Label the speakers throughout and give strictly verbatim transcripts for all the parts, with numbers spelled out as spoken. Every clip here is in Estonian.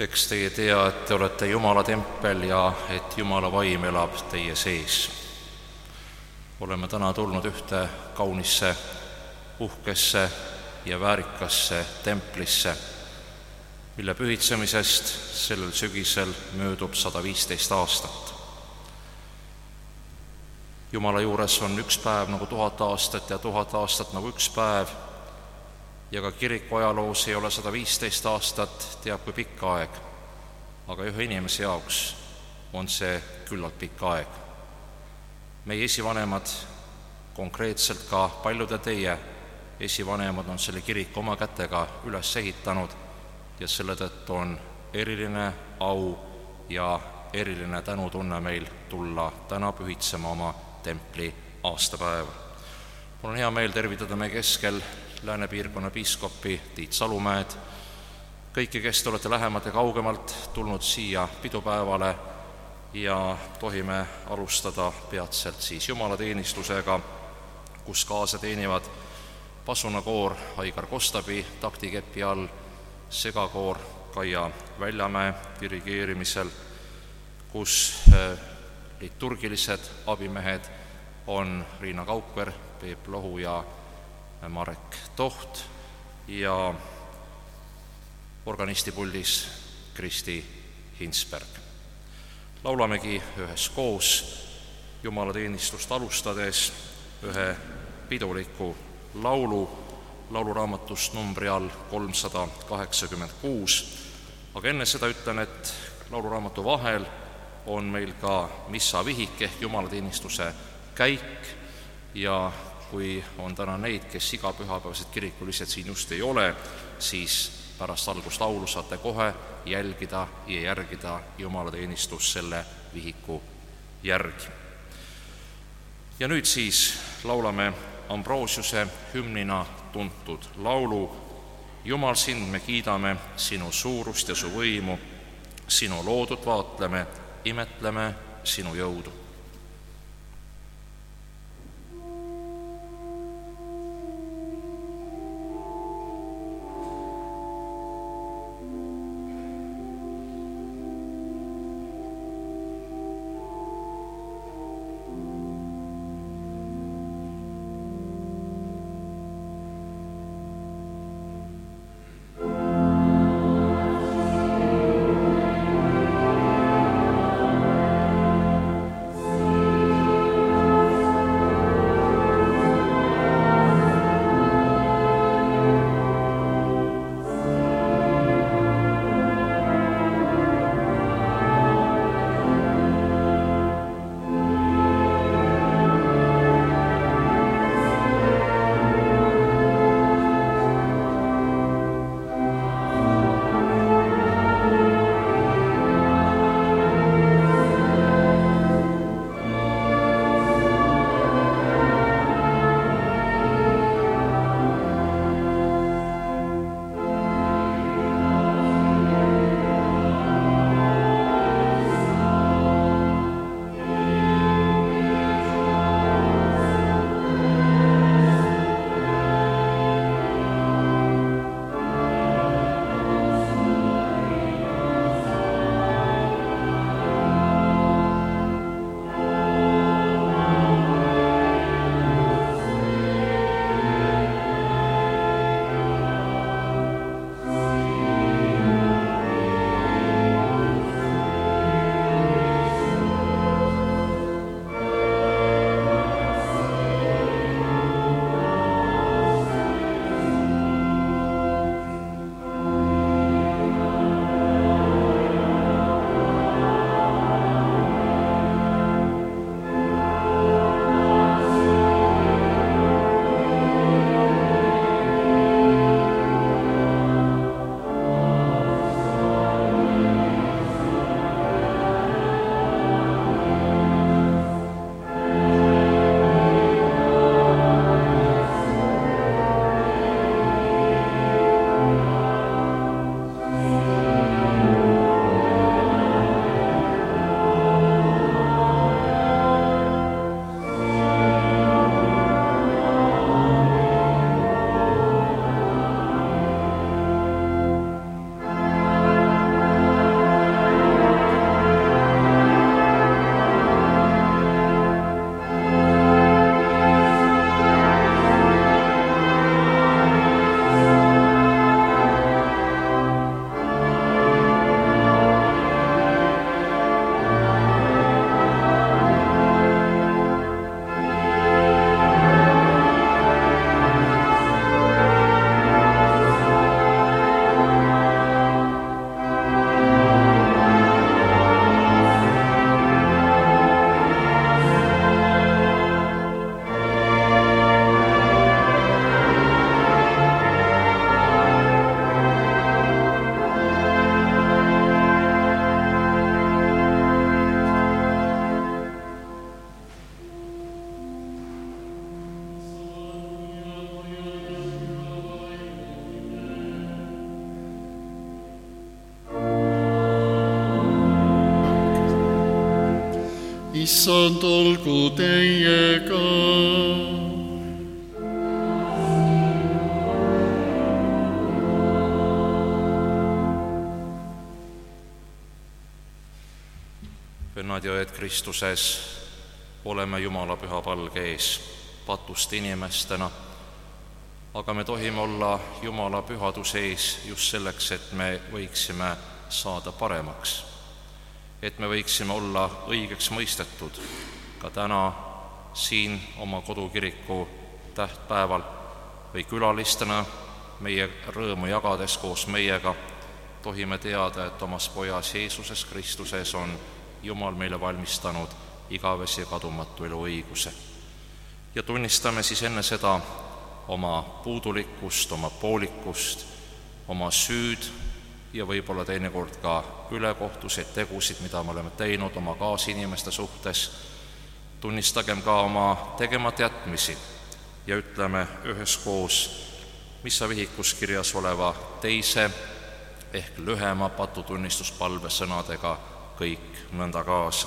Speaker 1: eks teie tea, et te olete Jumala tempel ja et Jumala vaim elab teie sees. Oleme täna tulnud ühte kaunisse, uhkesse ja väärikasse templisse, mille pühitsemisest sellel sügisel möödub sada viisteist aastat. Jumala juures on üks päev nagu tuhat aastat ja tuhat aastat nagu üks päev, ja ka kiriku ajaloos ei ole sada viisteist aastat teab kui pikk aeg, aga ühe inimese jaoks on see küllalt pikk aeg. Meie esivanemad, konkreetselt ka paljude teie esivanemad, on selle kiriku oma kätega üles ehitanud ja selle tõttu on eriline au ja eriline tänutunne meil tulla täna pühitsema oma templi aastapäeva. Mul on hea meel tervitada meie keskel Lääne piirkonna piiskopi Tiit Salumäed, kõiki, kes te olete lähemalt ja kaugemalt tulnud siia pidupäevale, ja tohime alustada peatselt siis jumalateenistusega, kus kaasa teenivad pasunakoor Aigar Kostabi taktikepi all, segakoor Kaia Väljamäe dirigeerimisel, kus liturgilised abimehed on Riina Kaukver, Peep Lohu ja Marek Toht ja organistipuldis Kristi Hinsberg. Laulamegi üheskoos jumalateenistust alustades ühe piduliku laulu lauluraamatust numbri all kolmsada kaheksakümmend kuus, aga enne seda ütlen, et lauluraamatu vahel on meil ka missavihik ehk jumalateenistuse käik, ja kui on täna neid, kes iga pühapäevased kirikulised siin just ei ole, siis pärast algust laulu saate kohe jälgida ja järgida jumalateenistust selle vihiku järgi. Ja nüüd siis laulame Ambrosiuse hümnina tuntud laulu Jumal, sind me kiidame, sinu suurust ja su võimu, sinu loodut vaatleme, imetleme sinu jõudu.
Speaker 2: Issand olgu teiega.
Speaker 1: Vennad ja õed Kristuses, oleme Jumala püha palge ees patust inimestena, aga me tohime olla Jumala pühaduse ees just selleks, et me võiksime saada paremaks, et me võiksime olla õigeks mõistetud ka täna siin oma kodukiriku tähtpäeval või külalistena meie rõõmu jagades koos meiega tohime teada, et omas pojas Jeesuses Kristuses on Jumal meile valmistanud igavese kadumatu eluõiguse. Ja tunnistame siis enne seda oma puudulikkust, oma poolikust, oma süüd ja võib-olla teinekord ka ülekohtuseid tegusid, mida me oleme teinud oma kaasinimeste suhtes. Tunnistagem ka oma tegemata jätmisi ja ütleme üheskoos missa vihikus kirjas oleva teise ehk lühema patutunnistuspalve sõnadega kõik nõnda kaasa.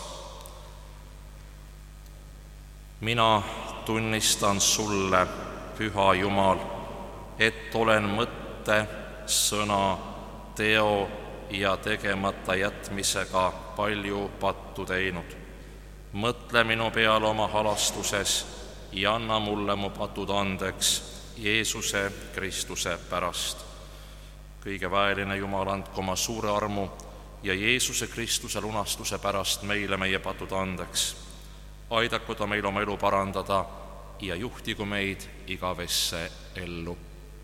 Speaker 1: Mina tunnistan sulle, püha Jumal, et olen mõtte, sõna, teo ja tegemata jätmisega palju pattu teinud. Mõtle minu peale oma halastuses ja anna mulle mu patud andeks Jeesuse Kristuse pärast. Kõige väeline Jumal, andku oma suure armu ja Jeesuse Kristuse lunastuse pärast meile meie patud andeks. Aidaku ta meil oma elu parandada ja juhtigu meid igavesse ellu.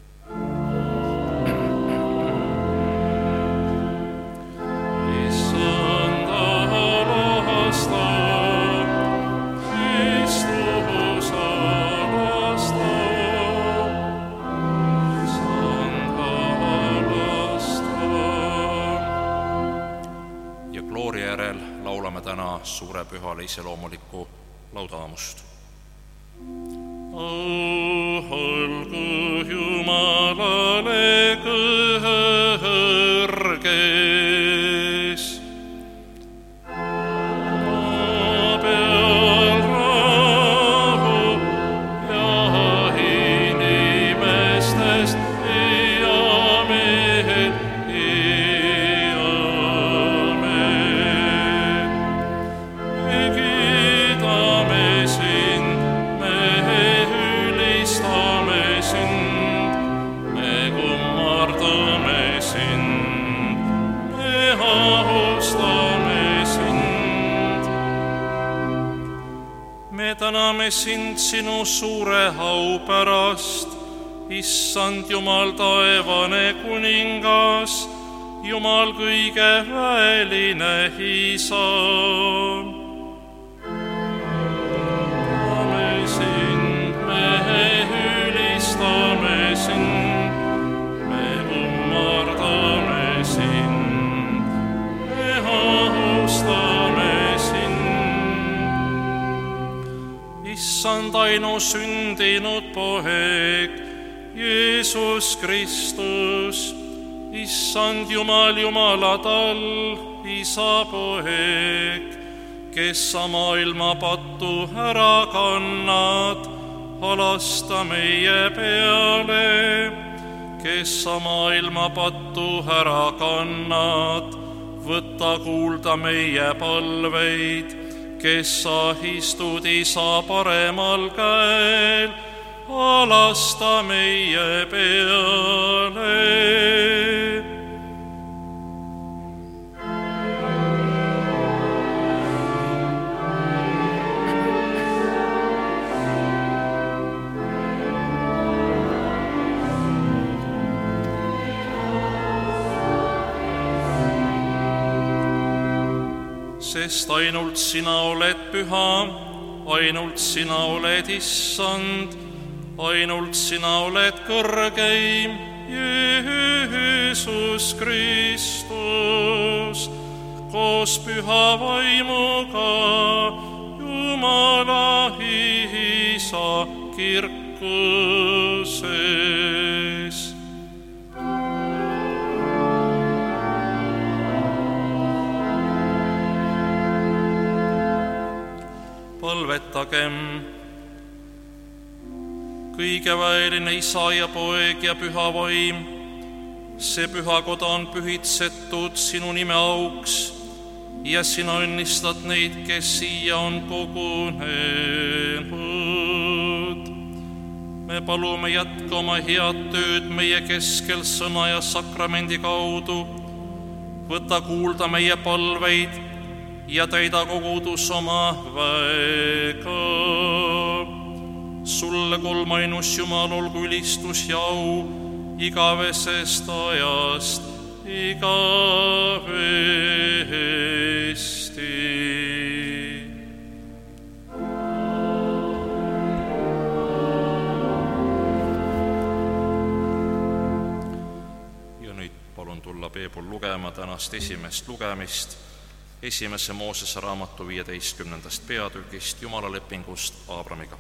Speaker 1: Suure pühale iseloomulikku laudaamust.
Speaker 2: Olgu Jumalale kõrges, maa peal rahu ja inimestest ja mehel. Täname sind sinu suure au pärast, Issand Jumal taevane kuningas, Jumal kõige väeline Isa. Täname sind, me ülistame sind, me kummardame sind, me austame sind. Issand ainusündinud poeg, Jeesus Kristus, Issand Jumal Jumalatal, Isa poeg, kes sa maailma pattu ära kannad, halasta meie peale, kes sa maailma pattu ära kannad, võta kuulda meie palveid, kes sa istud Isa paremal käel, halasta meie peale. Sest ainult sina oled püha, ainult sina oled Issand, ainult sina oled kõrgeim, Jeesus Kristus, koos püha vaimuga, Jumala Isa kirkuses. toetagem. Kõigeväeline Isa ja Poeg ja Püha Vaim, see pühakoda on pühitsetud sinu nime auks ja sina õnnistad neid, kes siia on kogunenud. Me palume jätka oma head tööd meie keskel sõna ja sakramendi kaudu. Võta kuulda meie palveid ja täida kogudus oma väega. Sulle kolmainus Jumal olgu ülistus ja au igavesest ajast igavesti.
Speaker 1: Ja nüüd palun tulla Peebul lugema tänast esimest lugemist esimese Moosese raamatu viieteistkümnendast peatükist Jumala lepingust Aabramiga.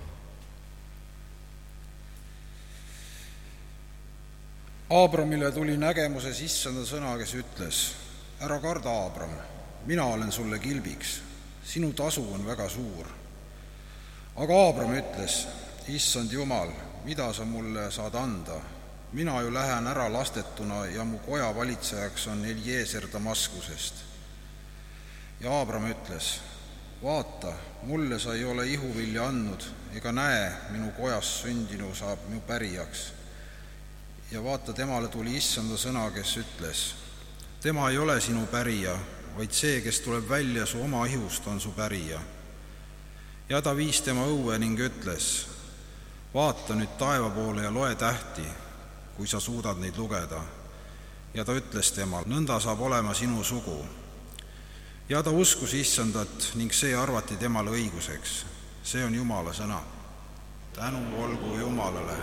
Speaker 3: Aabramile tuli nägemuses issanda sõna, kes ütles: ära karda, Aabram, mina olen sulle kilbiks, sinu tasu on väga suur. Aga Aabram ütles: issand Jumal, mida sa mulle saad anda? Mina ju lähen ära lastetuna ja mu koja valitsejaks on Eliezer Damaskusest. Ja Aabram ütles: vaata, mulle sa ei ole ihuvilja andnud, ega näe, minu kojas sündinu saab mu pärijaks. Ja vaata, temale tuli issanda sõna, kes ütles: tema ei ole sinu pärija, vaid see, kes tuleb välja su oma ihust, on su pärija. Ja ta viis tema õue ning ütles: vaata nüüd taeva poole ja loe tähti, kui sa suudad neid lugeda. Ja ta ütles temal: nõnda saab olema sinu sugu. Ja ta uskus issandat ning see arvati temale õiguseks. See on Jumala sõna. Tänu olgu Jumalale.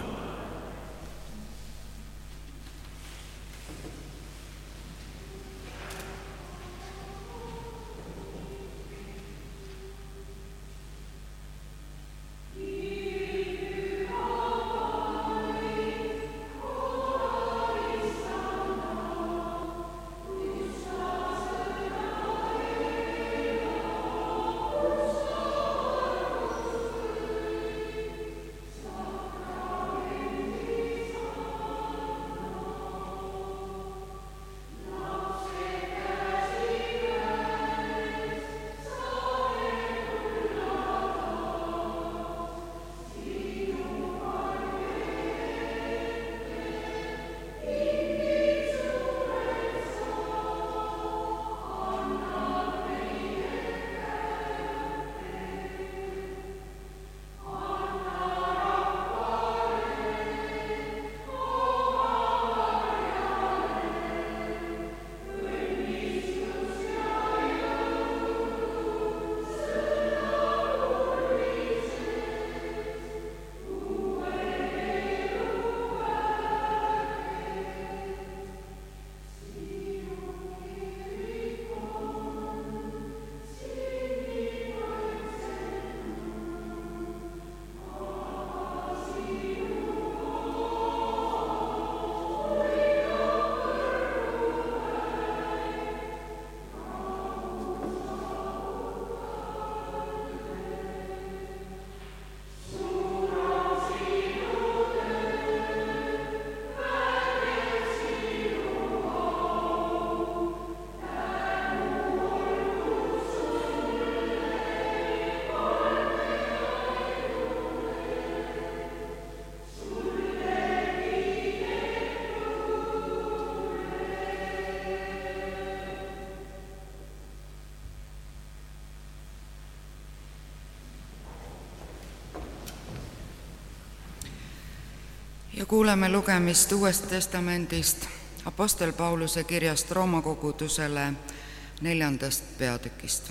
Speaker 4: Ja kuuleme lugemist Uuest testamendist Apostel Pauluse kirjast Rooma kogudusele neljandast peatükist.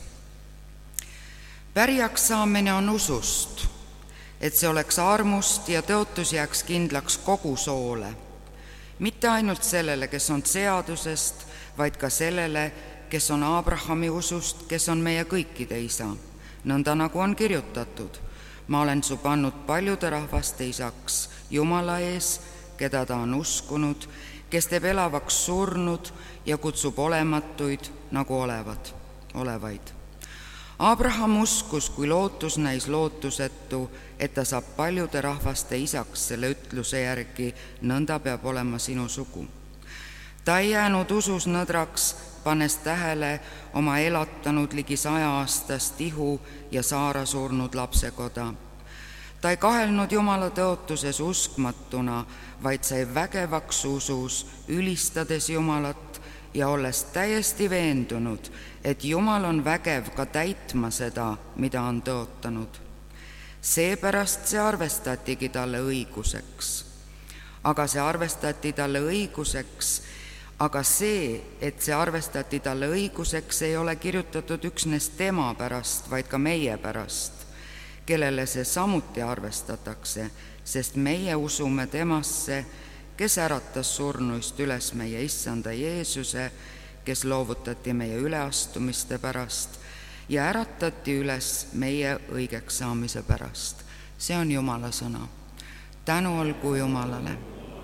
Speaker 4: Pärijaks saamine on usust, et see oleks armust ja tõotus jääks kindlaks kogu soole, mitte ainult sellele, kes on seadusest, vaid ka sellele, kes on Abrahami usust, kes on meie kõikide isa. Nõnda nagu on kirjutatud: ma olen su pannud paljude rahvaste isaks Jumala ees, keda ta on uskunud, kes teeb elavaks surnud ja kutsub olematuid nagu olevad, olevaid. Abraham uskus, kui lootus näis lootusetu, et ta saab paljude rahvaste isaks selle ütluse järgi, nõnda peab olema sinu sugu. Ta ei jäänud usus nõdraks, pannes tähele oma elatanud ligi sajaaastast ihu ja Saara surnud lapsekoda. Ta ei kahelnud Jumala tõotuses uskmatuna, vaid sai vägevaks usus, ülistades Jumalat ja olles täiesti veendunud, et Jumal on vägev ka täitma seda, mida on tõotanud. Seepärast see arvestatigi talle õiguseks. Aga see arvestati talle õiguseks, aga see, et see arvestati talle õiguseks, ei ole kirjutatud üksnes tema pärast, vaid ka meie pärast, kellele see samuti arvestatakse, sest meie usume temasse, kes äratas surnuist üles meie issanda Jeesuse, kes loovutati meie üleastumiste pärast ja äratati üles meie õigeks saamise pärast. See on Jumala sõna. Tänu olgu Jumalale.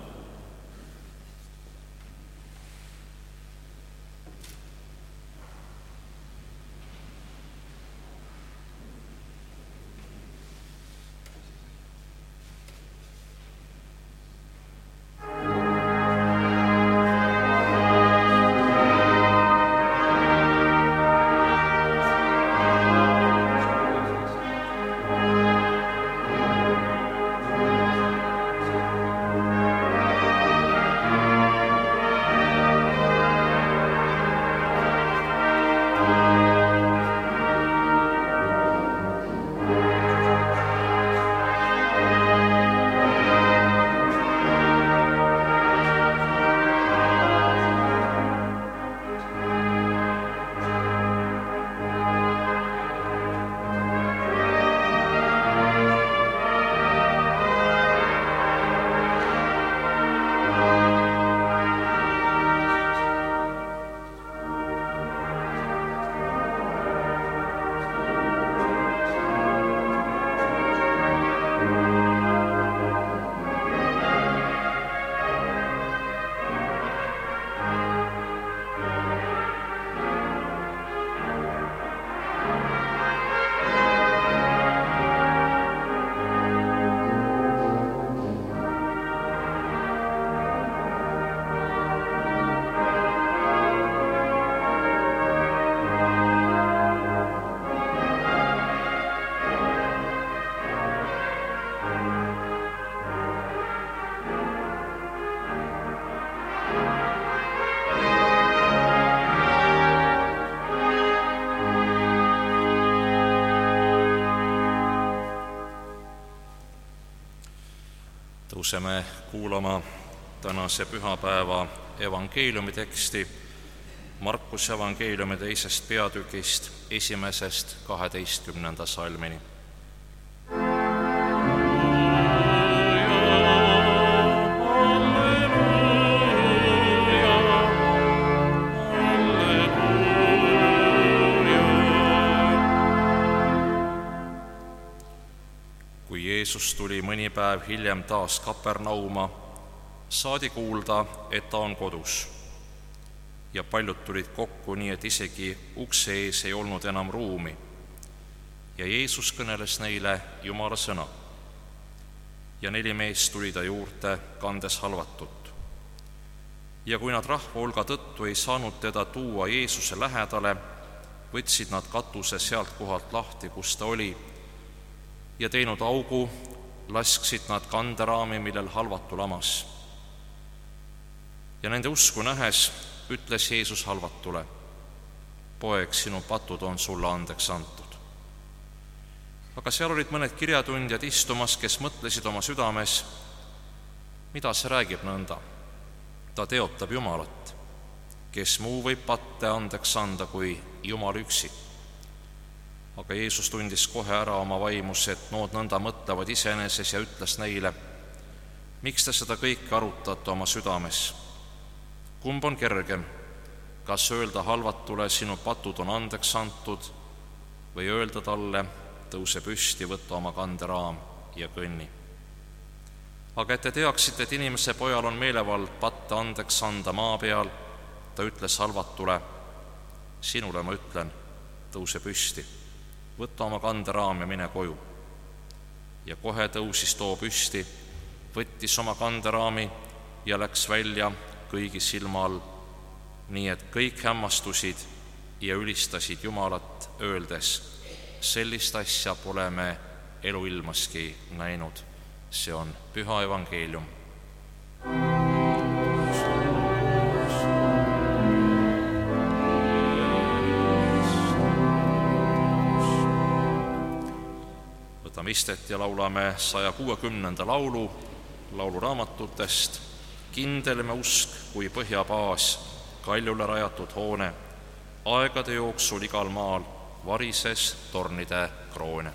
Speaker 1: Tõuseme kuulama tänase pühapäeva evangeeliumi teksti Markuse evangeeliumi teisest peatükist esimesest kaheteistkümnenda salmini. Jeesus tuli mõni päev hiljem taas Kapernauma, saadi kuulda, et ta on kodus. Ja paljud tulid kokku, nii et isegi ukse ees ei olnud enam ruumi. Ja Jeesus kõneles neile Jumala sõna. Ja neli meest tuli ta juurde, kandes halvatut. Ja kui nad rahva hulga tõttu ei saanud teda tuua Jeesuse lähedale, võtsid nad katuse sealt kohalt lahti, kus ta oli, ja teinud augu, lasksid nad kanderaami, millel halvatu lamas. Ja nende usku nähes ütles Jeesus halvatule: poeg, sinu patud on sulle andeks antud. Aga seal olid mõned kirjatundjad istumas, kes mõtlesid oma südames: mida see räägib nõnda? Ta teotab Jumalat. Kes muu võib patte andeks anda kui Jumal üksi? Aga Jeesus tundis kohe ära oma vaimus, et nood nõnda mõtlevad iseeneses, ja ütles neile: miks te seda kõike arutate oma südames? Kumb on kergem, kas öelda halvatule, sinu patud on andeks antud, või öelda talle: tõuse püsti, võta oma kanderaam ja kõnni? Aga et te teaksite, et inimese pojal on meelevald patte andeks anda maa peal, ta ütles halvatule: sinule ma ütlen, tõuse püsti, võta oma kanderaam ja mine koju. Ja kohe tõusis too püsti, võttis oma kanderaami ja läks välja kõigi silma all, nii et kõik hämmastusid ja ülistasid Jumalat, öeldes, sellist asja pole me eluilmaski näinud. See on püha evangeelium. Võtame istet ja laulame saja kuuekümnenda laulu lauluraamatutest. Kindel me usk kui põhjabaas, kaljule rajatud hoone, aegade jooksul igal maal varises tornide kroone.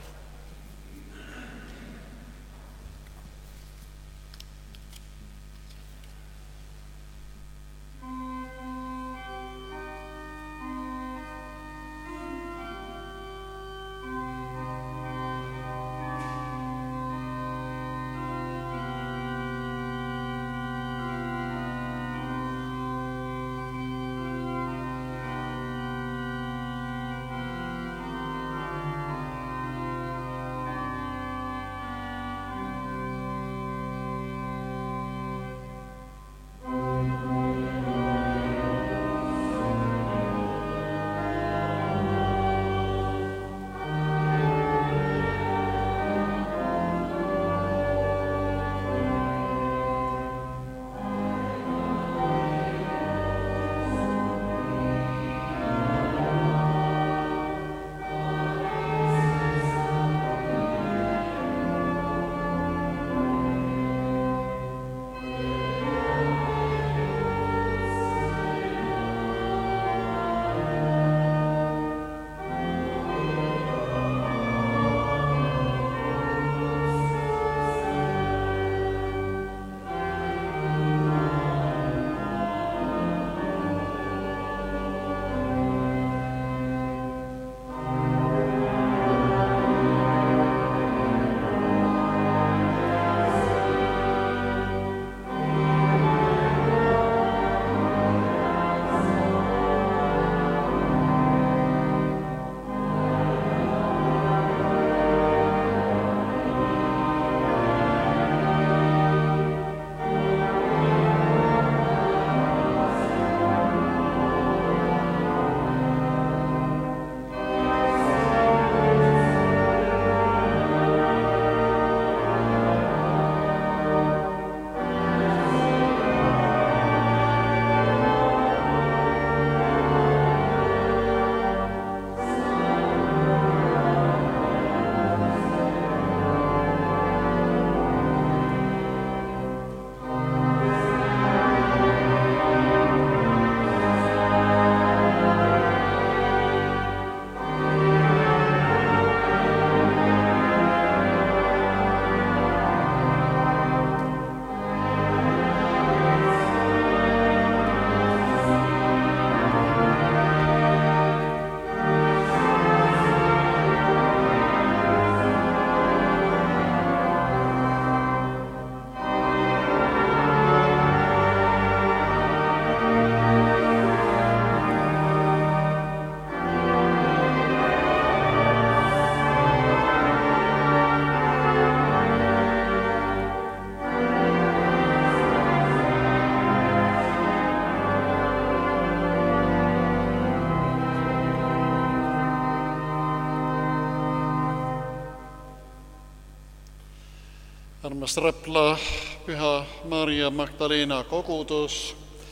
Speaker 5: armas Rapla Püha Maarja Magdalena kogudus,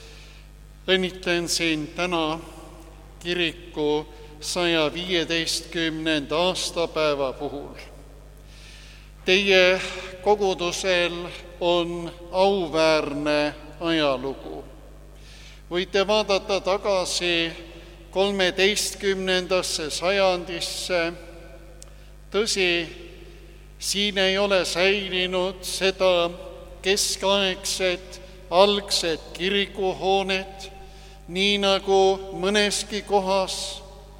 Speaker 5: õnnitlen sind täna kiriku saja viieteistkümnenda aastapäeva puhul. Teie kogudusel on auväärne ajalugu. Võite vaadata tagasi kolmeteistkümnendasse sajandisse. Tõsi, siin ei ole säilinud seda keskaegset, algset kirikuhoonet, nii nagu mõneski kohas,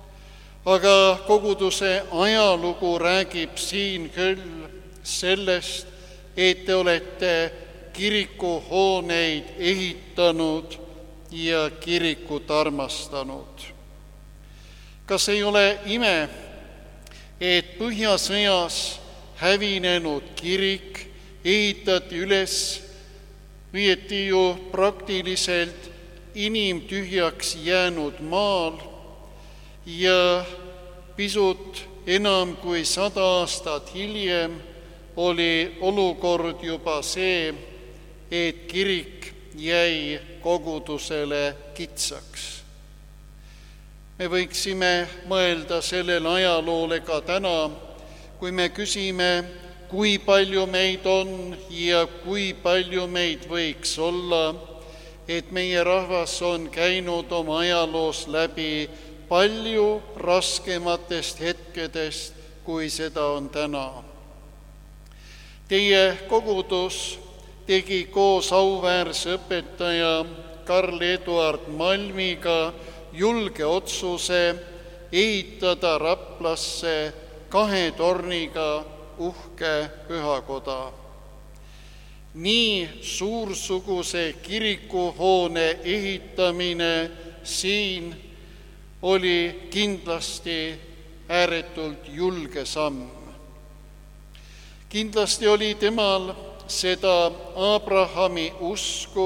Speaker 5: aga koguduse ajalugu räägib siin küll sellest, et te olete kirikuhooneid ehitanud ja kirikut armastanud. Kas ei ole ime, et Põhjasõjas hävinenud kirik ehitati üles õieti ju praktiliselt inimtühjaks jäänud maal ja pisut enam kui sada aastat hiljem oli olukord juba see, et kirik jäi kogudusele kitsaks. Me võiksime mõelda sellele ajaloole ka täna, kui me küsime, kui palju meid on ja kui palju meid võiks olla, et meie rahvas on käinud oma ajaloos läbi palju raskematest hetkedest, kui seda on täna. Teie kogudus tegi koos auväärse õpetaja Karl Eduard Malmiga julge otsuse ehitada Raplasse kahe torniga uhke pühakoda. Nii suursuguse kirikuhoone ehitamine siin oli kindlasti ääretult julge samm. Kindlasti oli temal seda Abrahami usku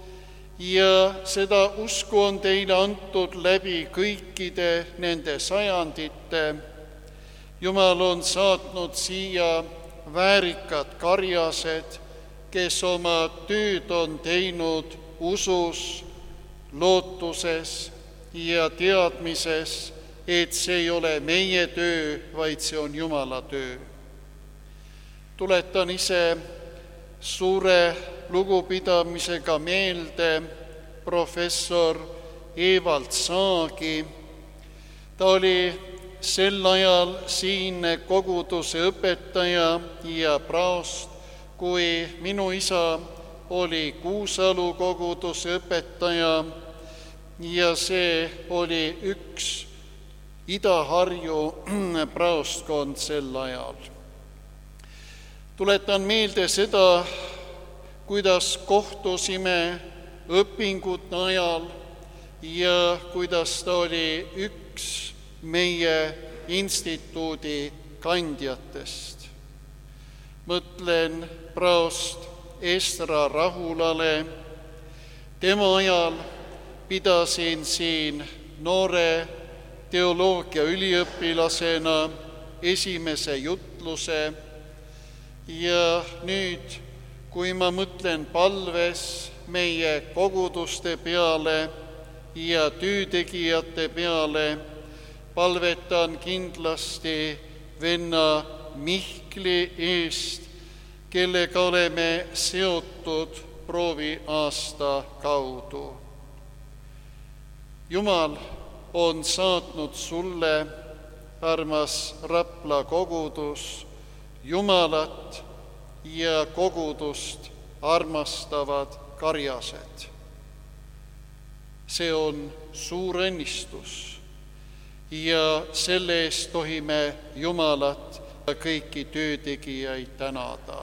Speaker 5: ja seda usku on teile antud läbi kõikide nende sajandite. Jumal on saatnud siia väärikad karjased, kes oma tööd on teinud usus, lootuses ja teadmises, et see ei ole meie töö, vaid see on Jumala töö. Tuletan ise suure lugupidamisega meelde professor Evald Saagi. Ta oli sel ajal siinne koguduse õpetaja ja praost, kui minu isa oli Kuusalu koguduse õpetaja ja see oli üks Ida-Harju praostkond sel ajal. Tuletan meelde seda, kuidas kohtusime õpingute ajal ja kuidas ta oli üks meie instituudi kandjatest. Mõtlen praost Estra Rahulale. Tema ajal pidasin siin noore teoloogia üliõpilasena esimese jutluse ja nüüd, kui ma mõtlen palves meie koguduste peale ja töötegijate peale, palvetan kindlasti venna Mihkli eest, kellega oleme seotud prooviaasta kaudu. Jumal on saatnud sulle, armas Rapla kogudus, Jumalat ja kogudust armastavad karjased. See on suur õnnistus ja selle eest tohime Jumalat ja kõiki töötegijaid tänada.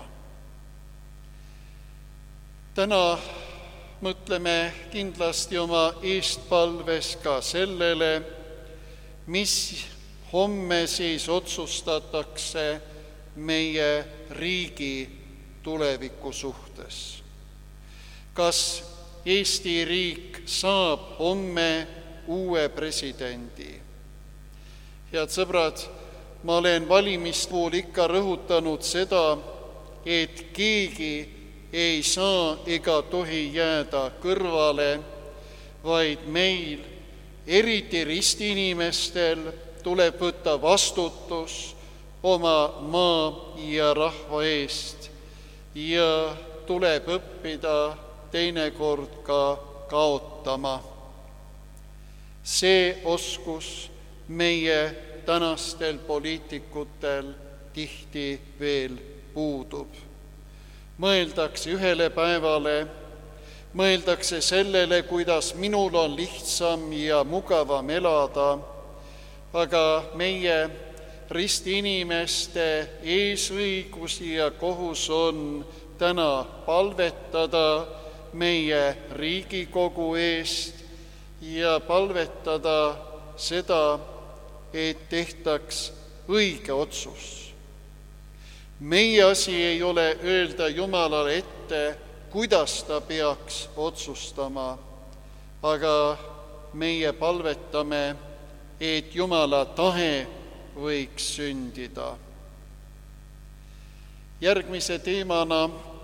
Speaker 5: Täna mõtleme kindlasti oma eestpalves ka sellele, mis homme siis otsustatakse meie riigi tuleviku suhtes. Kas Eesti riik saab homme uue presidendi? Head sõbrad, ma olen valimiste puhul ikka rõhutanud seda, et keegi ei saa ega tohi jääda kõrvale, vaid meil, eriti ristiinimestel, tuleb võtta vastutus oma maa ja rahva eest ja tuleb õppida teinekord ka kaotama. See oskus meie tänastel poliitikutel tihti veel puudub. Mõeldakse ühele päevale, mõeldakse sellele, kuidas minul on lihtsam ja mugavam elada, aga meie ristiinimeste eesõigus ja kohus on täna palvetada meie Riigikogu eest ja palvetada seda, et tehtaks õige otsus. meie asi ei ole öelda Jumalale ette, kuidas ta peaks otsustama, aga meie palvetame, et Jumala tahe võiks sündida. Järgmise teemana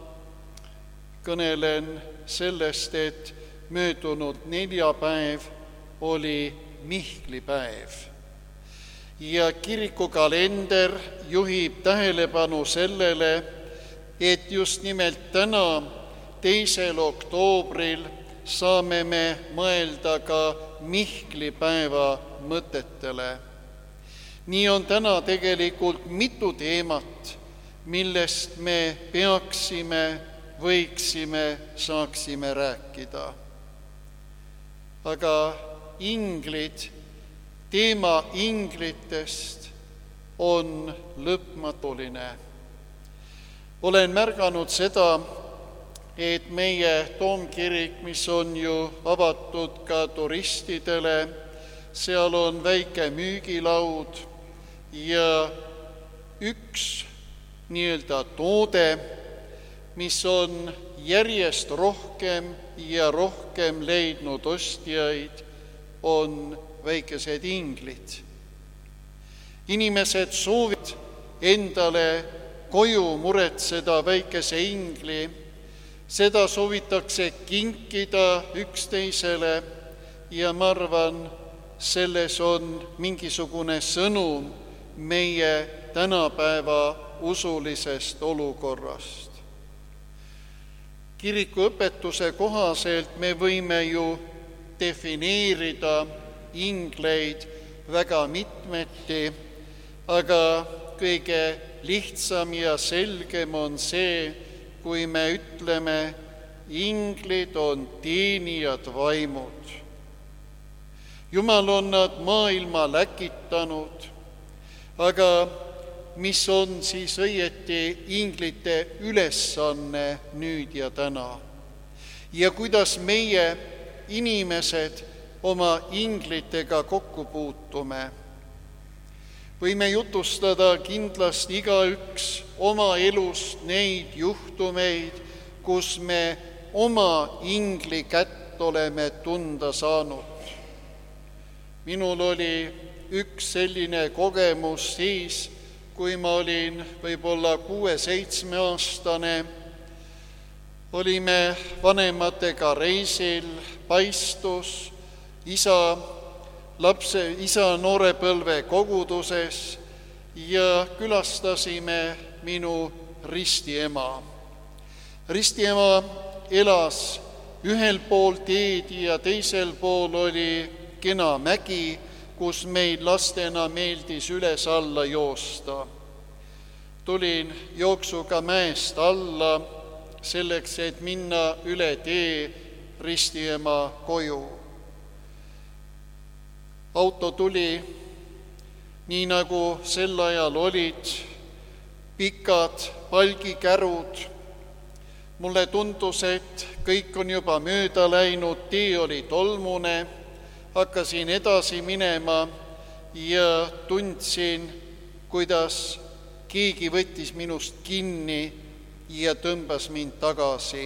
Speaker 5: kõnelen sellest, et möödunud neljapäev oli Mihklipäev ja kirikukalender juhib tähelepanu sellele, et just nimelt täna, teisel oktoobril, saame me mõelda ka Mihklipäeva mõtetele. nii on täna tegelikult mitu teemat, millest me peaksime, võiksime, saaksime rääkida. aga inglid, teema inglitest on lõpmatuline. olen märganud seda, et meie toomkirik, mis on ju avatud ka turistidele, seal on väike müügilaud ja üks nii-öelda toode, mis on järjest rohkem ja rohkem leidnud ostjaid, on väikesed inglid. inimesed soovivad endale koju muretseda väikese ingli, seda soovitakse kinkida üksteisele ja ma arvan, selles on mingisugune sõnum meie tänapäeva usulisest olukorrast. Kiriku õpetuse kohaselt me võime ju defineerida ingleid väga mitmeti, aga kõige lihtsam ja selgem on see, kui me ütleme, inglid on teenijad vaimud. Jumal on nad maailma läkitanud, aga mis on siis õieti inglite ülesanne nüüd ja täna? Ja kuidas meie inimesed oma inglitega kokku puutume? Võime jutustada kindlasti igaüks oma elust neid juhtumeid, kus me oma ingli kätt oleme tunda saanud. Minul oli üks selline kogemus siis, kui ma olin võib-olla kuue-seitsmeaastane, olime vanematega reisil, paistus, isa, lapse, isa noorepõlve koguduses ja külastasime minu ristiema. Ristiema elas ühel pool teed ja teisel pool oli kena mägi, kus meil lastena meeldis üles-alla joosta. Tulin jooksuga mäest alla selleks, et minna üle tee ristiema koju. Auto tuli, nii nagu sel ajal olid, pikad palgikärud. Mulle tundus, et kõik on juba mööda läinud, tee oli tolmune. Hakkasin edasi minema ja tundsin, kuidas keegi võttis minust kinni ja tõmbas mind tagasi.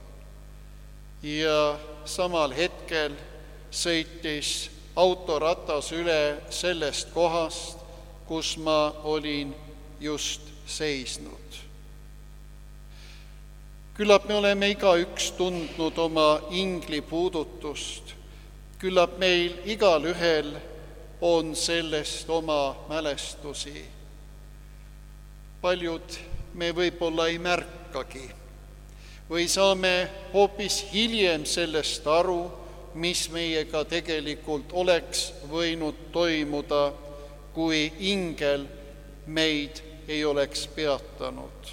Speaker 5: Ja samal hetkel sõitis autoratas üle sellest kohast, kus ma olin just seisnud. Küllap me oleme igaüks tundnud oma ingli puudutust. Küllap meil igal ühel on sellest oma mälestusi. Paljud me võib-olla ei märkagi või saame hoopis hiljem sellest aru, mis meiega tegelikult oleks võinud toimuda, kui ingel meid ei oleks peatanud.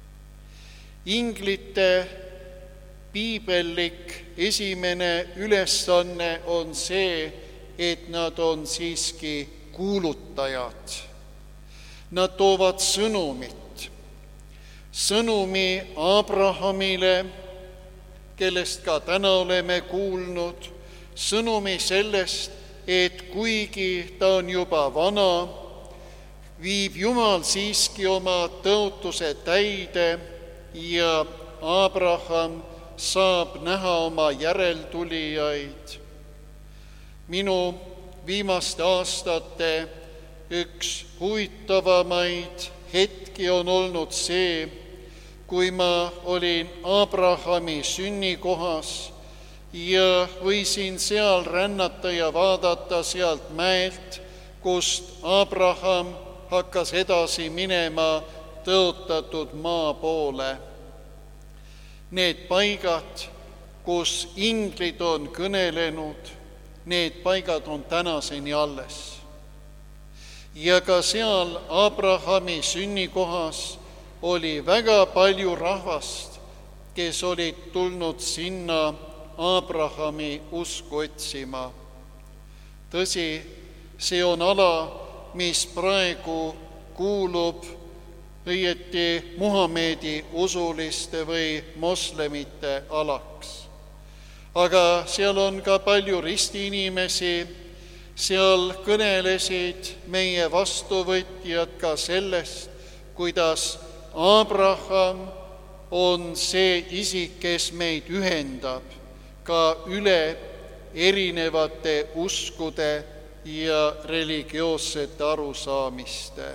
Speaker 5: Inglite piibellik esimene ülesanne on see, et nad on siiski kuulutajad. Nad toovad sõnumit. Sõnumi Abrahamile, kellest ka täna oleme kuulnud, sõnumi sellest, et kuigi ta on juba vana, viib Jumal siiski oma tõotuse täide ja Abraham saab näha oma järeltulijaid. Minu viimaste aastate üks huvitavamaid hetki on olnud see, kui ma olin Abrahami sünnikohas ja võisin seal rännata ja vaadata sealt mäelt, kust Abraham hakkas edasi minema tõotatud maa poole. Need paigad, kus inglid on kõnelenud, need paigad on tänaseni alles. Ja ka seal Abrahami sünnikohas oli väga palju rahvast, kes olid tulnud sinna Abrahami usku otsima. Tõsi, see on ala, mis praegu kuulub õieti Muhamedi usuliste või moslemite alaks. Aga seal on ka palju ristiinimesi, seal kõnelesid meie vastuvõtjad ka sellest, kuidas Abraham on see isik, kes meid ühendab ka üle erinevate uskude ja religioossete arusaamiste.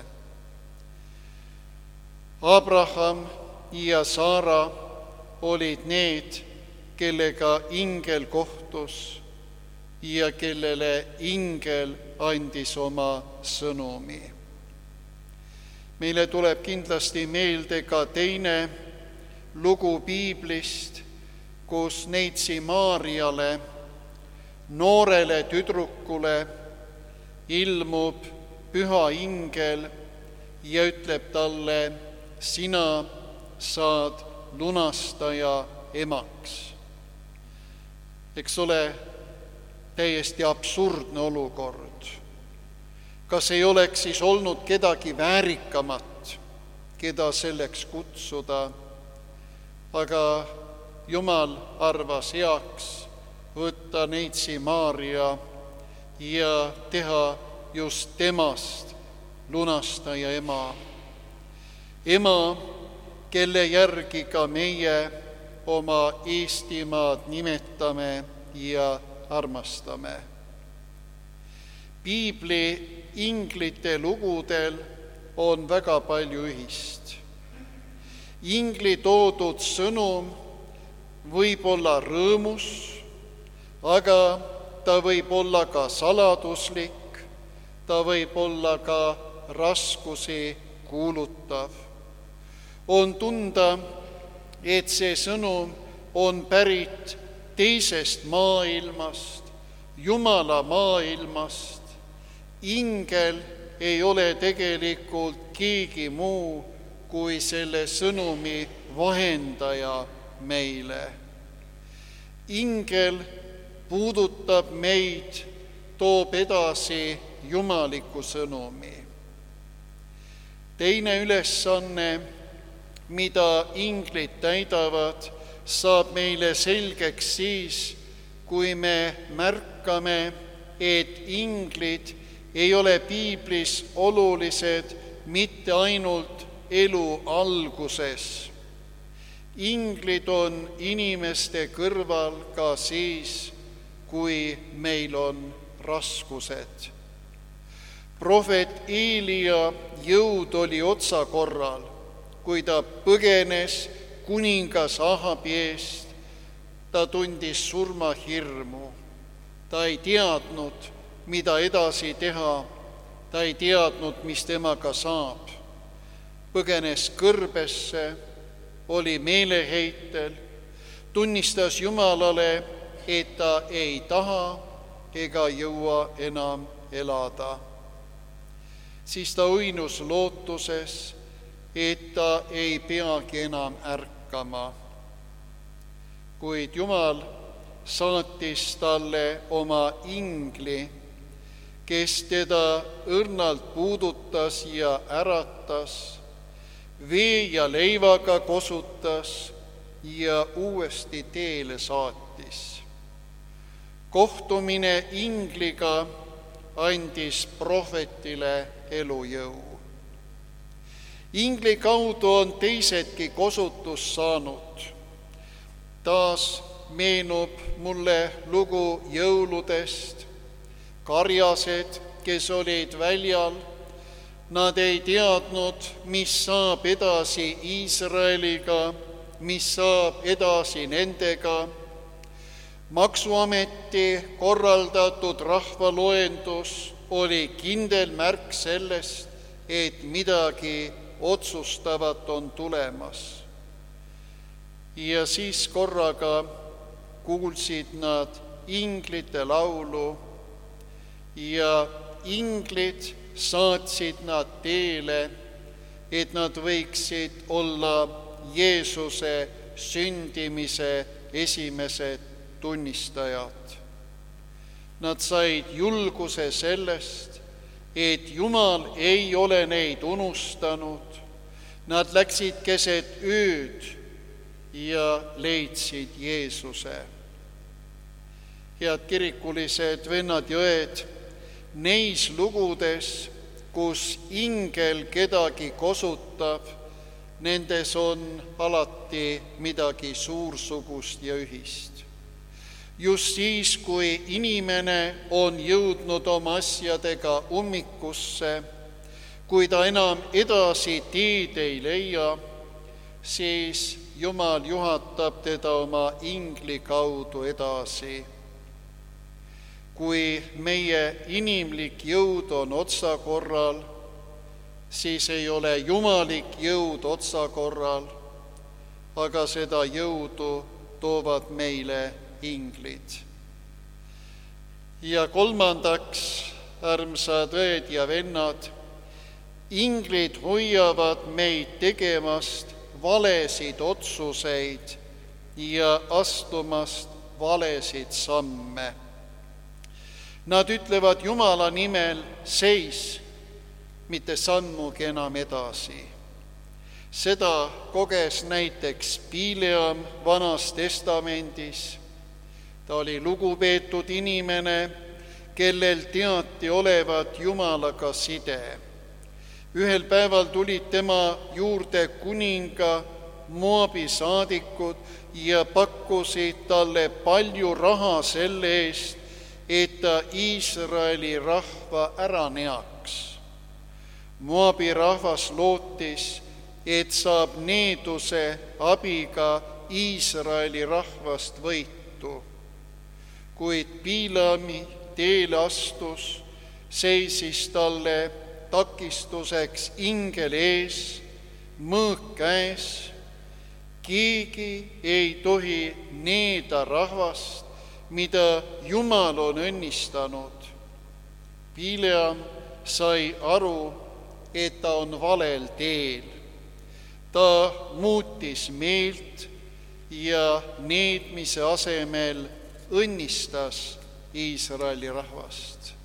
Speaker 5: Abraham ja Saara olid need, kellega ingel kohtus ja kellele ingel andis oma sõnumi. Meile tuleb kindlasti meelde ka teine lugu piiblist, kus neitsi Maarjale, noorele tüdrukule, ilmub püha ingel ja ütleb talle, sina saad lunastaja emaks. Eks ole, täiesti absurdne olukord. Kas ei oleks siis olnud kedagi väärikamat, keda selleks kutsuda, aga Jumal arvas heaks võtta neitsi Maarja ja teha just temast lunastaja ema. Ema, kelle järgi ka meie oma Eestimaad nimetame ja armastame. Piibli inglite lugudel on väga palju ühist. Ingli toodud sõnum võib olla rõõmus, aga ta võib olla ka saladuslik, ta võib olla ka raskusi kuulutav. On tunda, et see sõnum on pärit teisest maailmast, Jumala maailmast. Ingel ei ole tegelikult keegi muu kui selle sõnumi vahendaja meile. Ingel puudutab meid, toob edasi jumaliku sõnumi. Teine ülesanne, mida inglid täidavad, saab meile selgeks siis, kui me märkame, et inglid ei ole piiblis olulised mitte ainult elu alguses. Inglid on inimeste kõrval ka siis, kui meil on raskused. Prohvet Eelia jõud oli otsakorral, kui ta põgenes kuningas Ahabi eest. Ta tundis surmahirmu. Ta ei teadnud, mida edasi teha. Ta ei teadnud, mis temaga saab. Põgenes kõrbesse, oli meeleheitel, tunnistas Jumalale, et ta ei taha ega jõua enam elada. Siis ta uinus lootuses, et ta ei peagi enam ärkama. Kuid Jumal saatis talle oma ingli, kes teda õrnalt puudutas ja äratas, vee ja leivaga kosutas ja uuesti teele saatis. Kohtumine ingliga andis prohvetile elujõu. ingli kaudu on teisedki kosutust saanud. taas meenub mulle lugu jõuludest. karjased, kes olid väljal, nad ei teadnud, mis saab edasi Iisraeliga, mis saab edasi nendega. maksuameti korraldatud rahvaloendus oli kindel märk sellest, et midagi otsustavat on tulemas. ja siis korraga kuulsid nad inglite laulu ja inglid saatsid nad teele, et nad võiksid olla Jeesuse sündimise esimesed tunnistajad. Nad said julguse sellest, et Jumal ei ole neid unustanud. Nad läksid keset ööd ja leidsid Jeesuse. Head kirikulised vennad ja õed, neis lugudes, kus ingel kedagi kosutab, nendes on alati midagi suursugust ja ühist. Just siis, kui inimene on jõudnud oma asjadega ummikusse, kui ta enam edasi teed ei leia, siis Jumal juhatab teda oma ingli kaudu edasi. Kui meie inimlik jõud on otsakorral, siis ei ole jumalik jõud otsakorral, aga seda jõudu toovad meile inglid. Ja kolmandaks, armsad õed ja vennad, inglid hoiavad meid tegemast valesid otsuseid ja astumast valesid samme. Nad ütlevad Jumala nimel seis, mitte sammugi enam edasi. Seda koges näiteks Bileam Vanas Testamendis. Ta oli lugupeetud inimene, kellel teati olevat Jumalaga side. Ühel päeval tulid tema juurde kuninga Moabi saadikud ja pakkusid talle palju raha selle eest, et ta Iisraeli rahva ära neaks. Moabi rahvas lootis, et saab needuse abiga Iisraeli rahvast võitu. Kuid Bileami teele astus, seisis talle takistuseks ingel ees, mõõk käes. Keegi ei tohi needa rahvast, mida Jumal on õnnistanud. Bileam sai aru, et ta on valel teel. Ta muutis meelt ja needmise asemel õnnistas Iisraeli rahvast.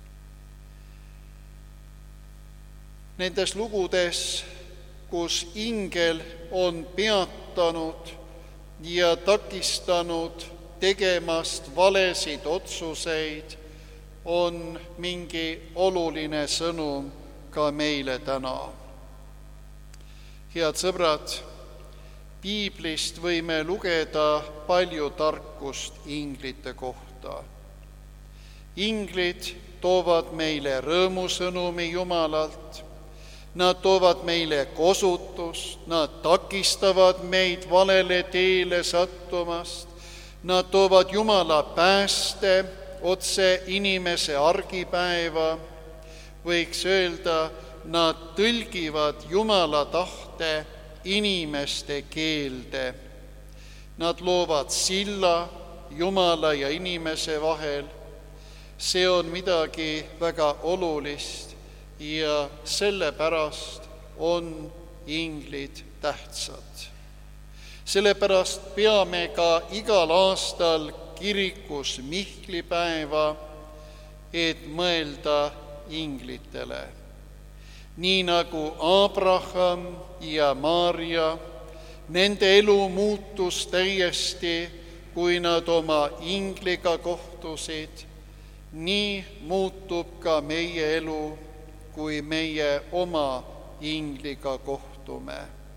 Speaker 5: Nendes lugudes, kus ingel on peatanud ja takistanud tegemast valesid otsuseid, on mingi oluline sõnum ka meile täna. Head sõbrad, Piiblist võime lugeda palju tarkust inglite kohta. Inglid toovad meile rõõmusõnumi Jumalalt, nad toovad meile kosutust, nad takistavad meid valele teele sattumast, nad toovad Jumala pääste otse inimese argipäeva, võiks öelda, nad tõlgivad Jumala tahte inimeste keelde. Nad loovad silla Jumala ja inimese vahel. See on midagi väga olulist ja sellepärast on inglid tähtsad. Sellepärast peame ka igal aastal kirikus Mihklipäeva, et mõelda inglitele. Nii nagu Abraham ja Maarja, nende elu muutus täiesti, kui nad oma ingliga kohtusid, nii muutub ka meie elu, kui meie oma ingliga kohtume.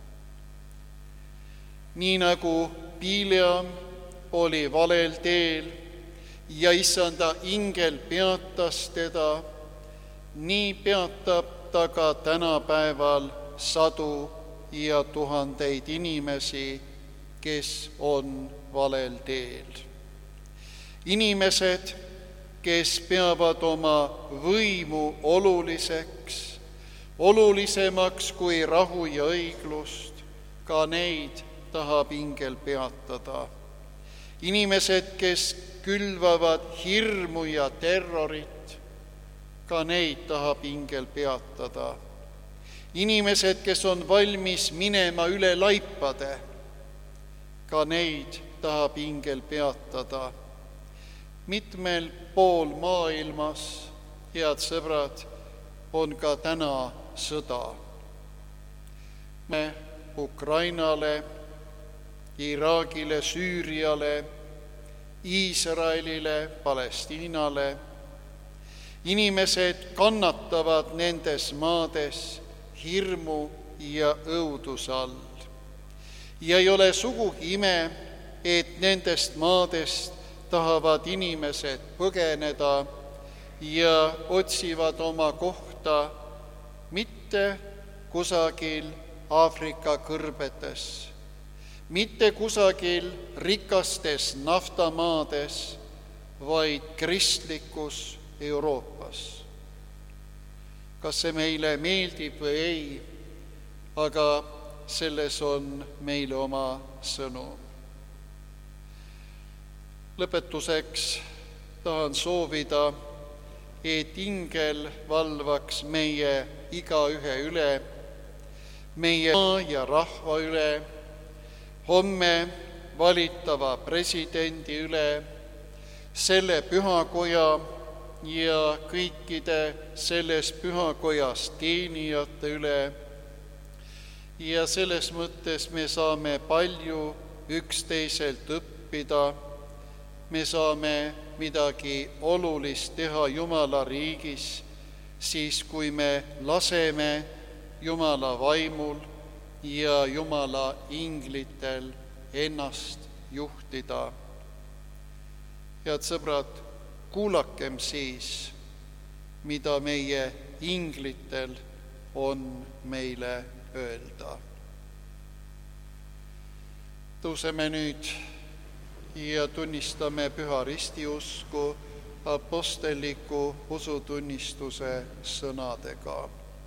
Speaker 5: Nii nagu Pileam oli valel teel ja issanda ingel peatas teda, nii peatab ta ka tänapäeval sadu ja tuhandeid inimesi, kes on valel teel. Inimesed, kes peavad oma võimu oluliseks, olulisemaks kui rahu ja õiglust, ka neid tahab ingel peatada. Inimesed, kes külvavad hirmu ja terrorit, ka neid tahab ingel peatada. Inimesed, kes on valmis minema üle laipade, ka neid tahab ingel peatada. Mitmel pool maailmas, head sõbrad, on ka täna sõda. Me Ukrainale, Iraagile, Süüriale, Iisraelile, Palestiinale. Inimesed kannatavad nendes maades hirmu ja õuduse all. Ja ei ole sugugi ime, et nendest maadest tahavad inimesed põgeneda ja otsivad oma kohta mitte kusagil Aafrika kõrbetes, mitte kusagil rikastes naftamaades, vaid kristlikus Euroopas. Kas see meile meeldib või ei, aga selles on meile oma sõnum. Lõpetuseks tahan soovida, et ingel valvaks meie igaühe üle, meie maa ja rahva üle, homme valitava presidendi üle, selle pühakoja ja kõikide selles pühakojas teenijate üle. Ja selles mõttes me saame palju üksteiselt õppida, me saame midagi olulist teha Jumala riigis, siis kui me laseme Jumala vaimul ja Jumala inglitel ennast juhtida. Head sõbrad, kuulakem siis, mida meie inglitel on meile öelda. Tõuseme nüüd ja tunnistame püha ristiusku apostelliku usutunnistuse sõnadega.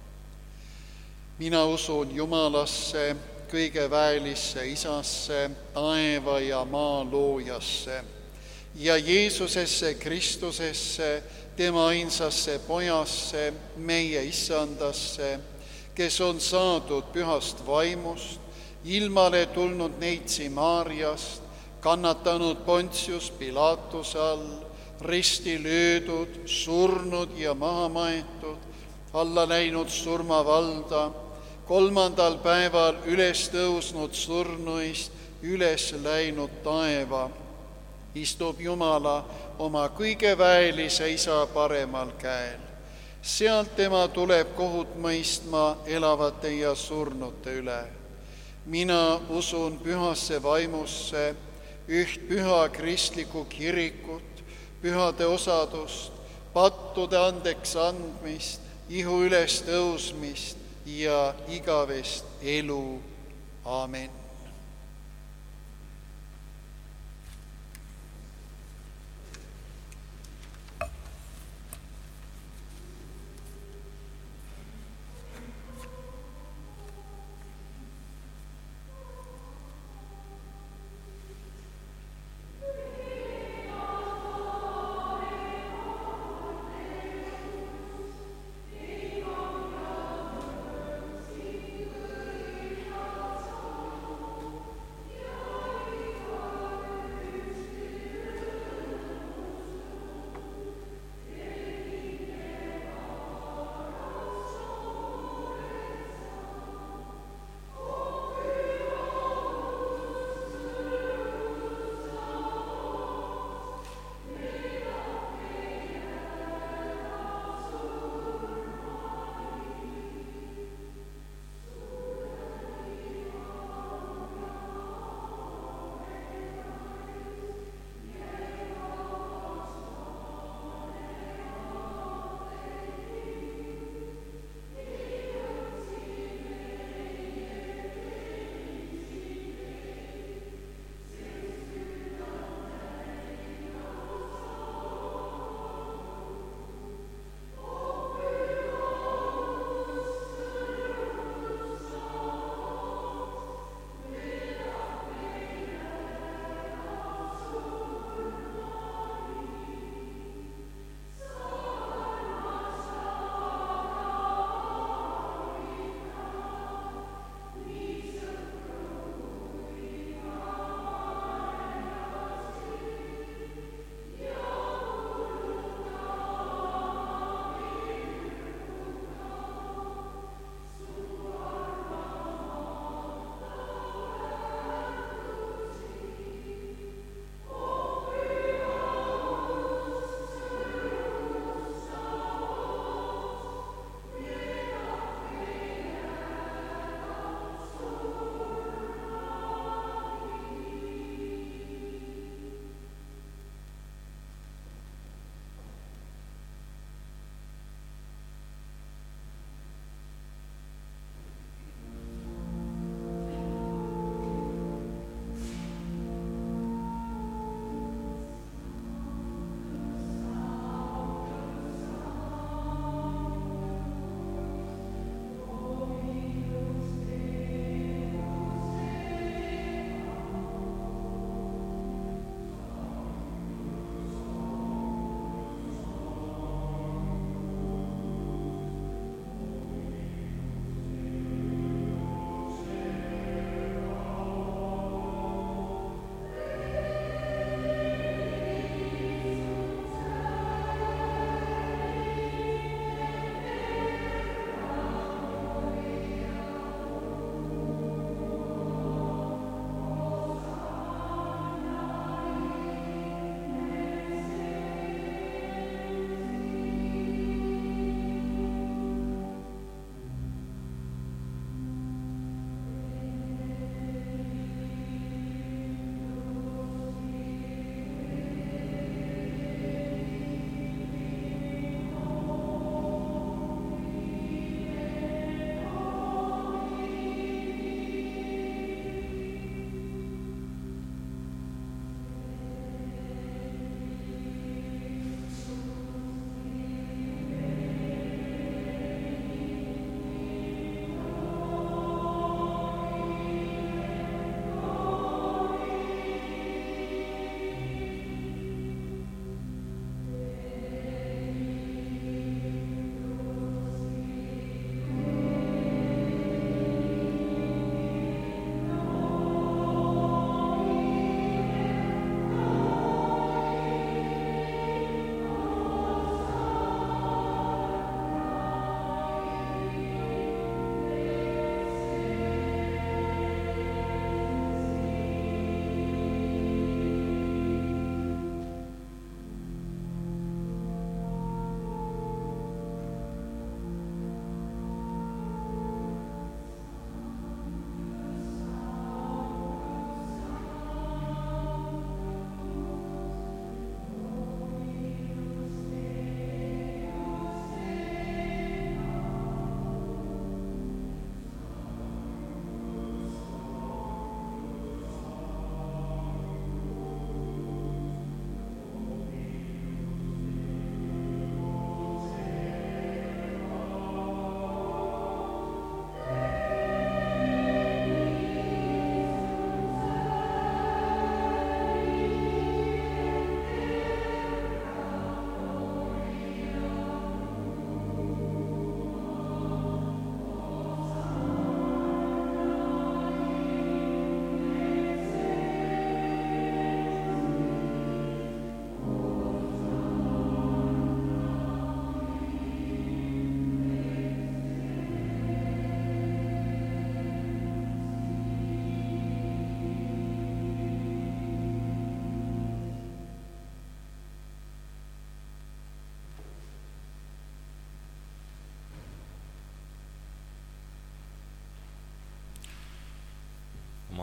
Speaker 5: Mina usun Jumalasse, kõige väelisse Isasse, taeva ja maa loojasse ja Jeesusesse Kristusesse, tema ainsasse Pojasse, meie issandasse, kes on saadud pühast vaimust, ilmale tulnud neitsi Maarjast, kannatanud Pontius Pilatuse all, risti löödud, surnud ja maha maetud, alla läinud surmavalda, kolmandal päeval üles tõusnud surnuist, üles läinud taeva, istub Jumala oma kõige väelise Isa paremal käel. Sealt tema tuleb kohut mõistma elavate ja surnute üle. Mina usun pühasse vaimusse, üht püha kristlikku kirikut, pühade osadust, pattude andeks andmist, ihu üles tõusmist ja igavest elu. Aamen.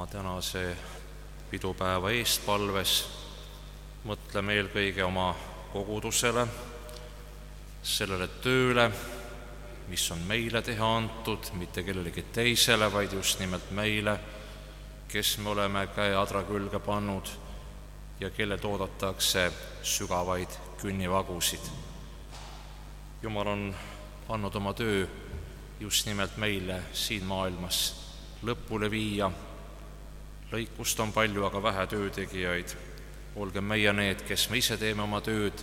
Speaker 1: oma tänase pidupäeva eestpalves mõtleme eelkõige oma kogudusele, sellele tööle, mis on meile teha antud, mitte kellelegi teisele, vaid just nimelt meile, kes me oleme käe adra külge pannud ja kelle toodatakse sügavaid künnivagusid. Jumal on andnud oma töö just nimelt meile siin maailmas lõpule viia. Lõikust on palju, aga vähe töötegijaid. Olge meie need, kes me ise teeme oma tööd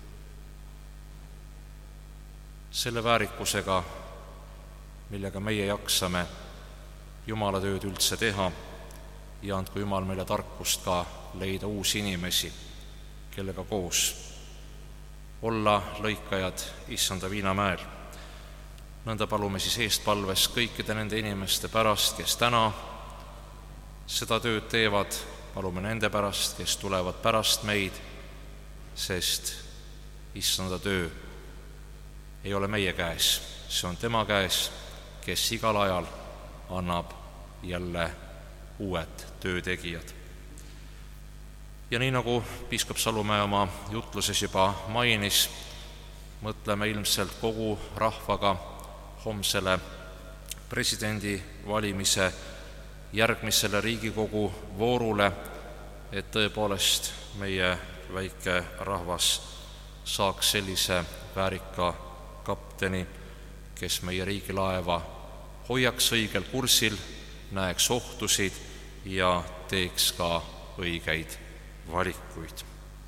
Speaker 1: selle väärikusega, millega meie jaksame Jumala tööd üldse teha, ja andku Jumal meile tarkust ka leida uusi inimesi, kellega koos olla lõikajad Issanda viinamäel. Nõnda palume siis eestpalves kõikide nende inimeste pärast, kes täna seda tööd teevad, palume nende pärast, kes tulevad pärast meid, sest Issanda töö ei ole meie käes, see on tema käes, kes igal ajal annab jälle uued töötegijad. Ja nii nagu piiskop Salumäe oma jutluses juba mainis, mõtleme ilmselt kogu rahvaga homsele presidendi valimise järgmisele Riigikogu voorule, et tõepoolest meie väike rahvas saaks sellise väärika kapteni, kes meie riigilaeva hoiaks õigel kursil, näeks ohtusid ja teeks ka õigeid valikuid.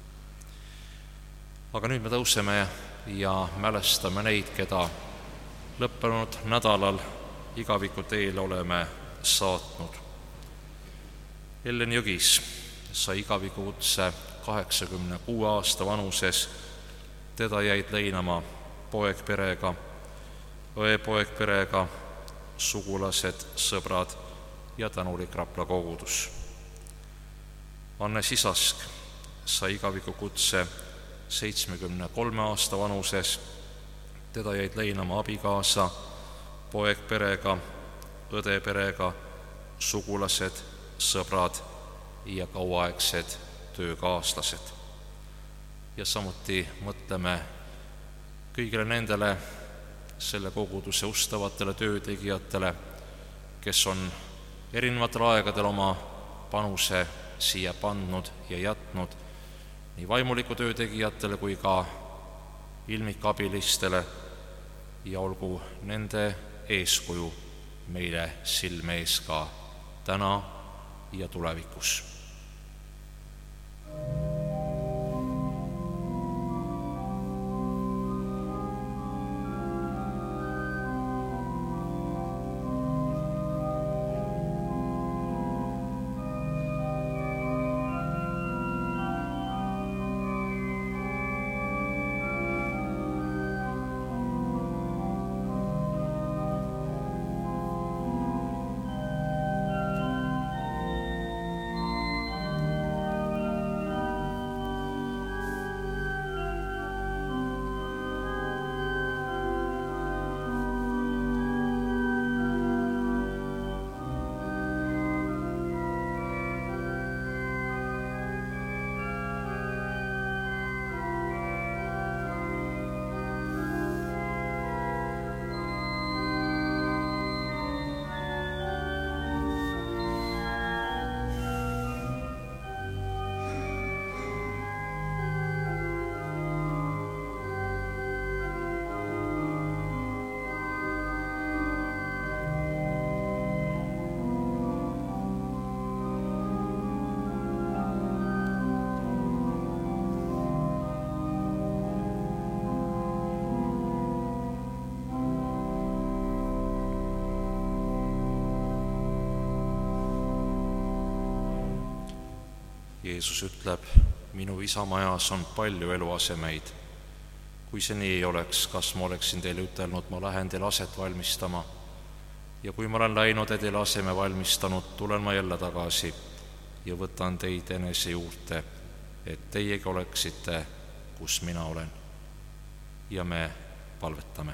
Speaker 1: Aga nüüd me tõuseme ja mälestame neid, keda lõppenud nädalal igaviku teele oleme saatnud. Ellen Jõgis sai igaviku kutse kaheksakümne kuue aasta vanuses. Teda jäid leinama poegperega, õepoegperega, sugulased, sõbrad ja tänulik Rapla kogudus. Anne Sisask sai igaviku kutse seitsmekümne kolme aasta vanuses. Teda jäid leinama abikaasa, poegperega, õdeperega, sugulased, sõbrad ja kauaaegsed töökaaslased. Ja samuti mõtleme kõigile nendele selle koguduse ustavatele töötegijatele, kes on erinevatel aegadel oma panuse siia pandnud ja jätnud, nii vaimuliku töötegijatele kui ka ilmikabilistele, ja olgu nende eeskuju meile silme ees ka täna ja tulevikus. Jeesus ütleb, minu isa majas on palju eluasemeid. Kui see nii ei oleks, kas ma oleksin teile ütelnud, ma lähen teile aset valmistama. Ja kui ma olen läinud ja teile aseme valmistanud, tulen ma jälle tagasi ja võtan teid enese juurde, et teiegi oleksite, kus mina olen. Ja me palvetame.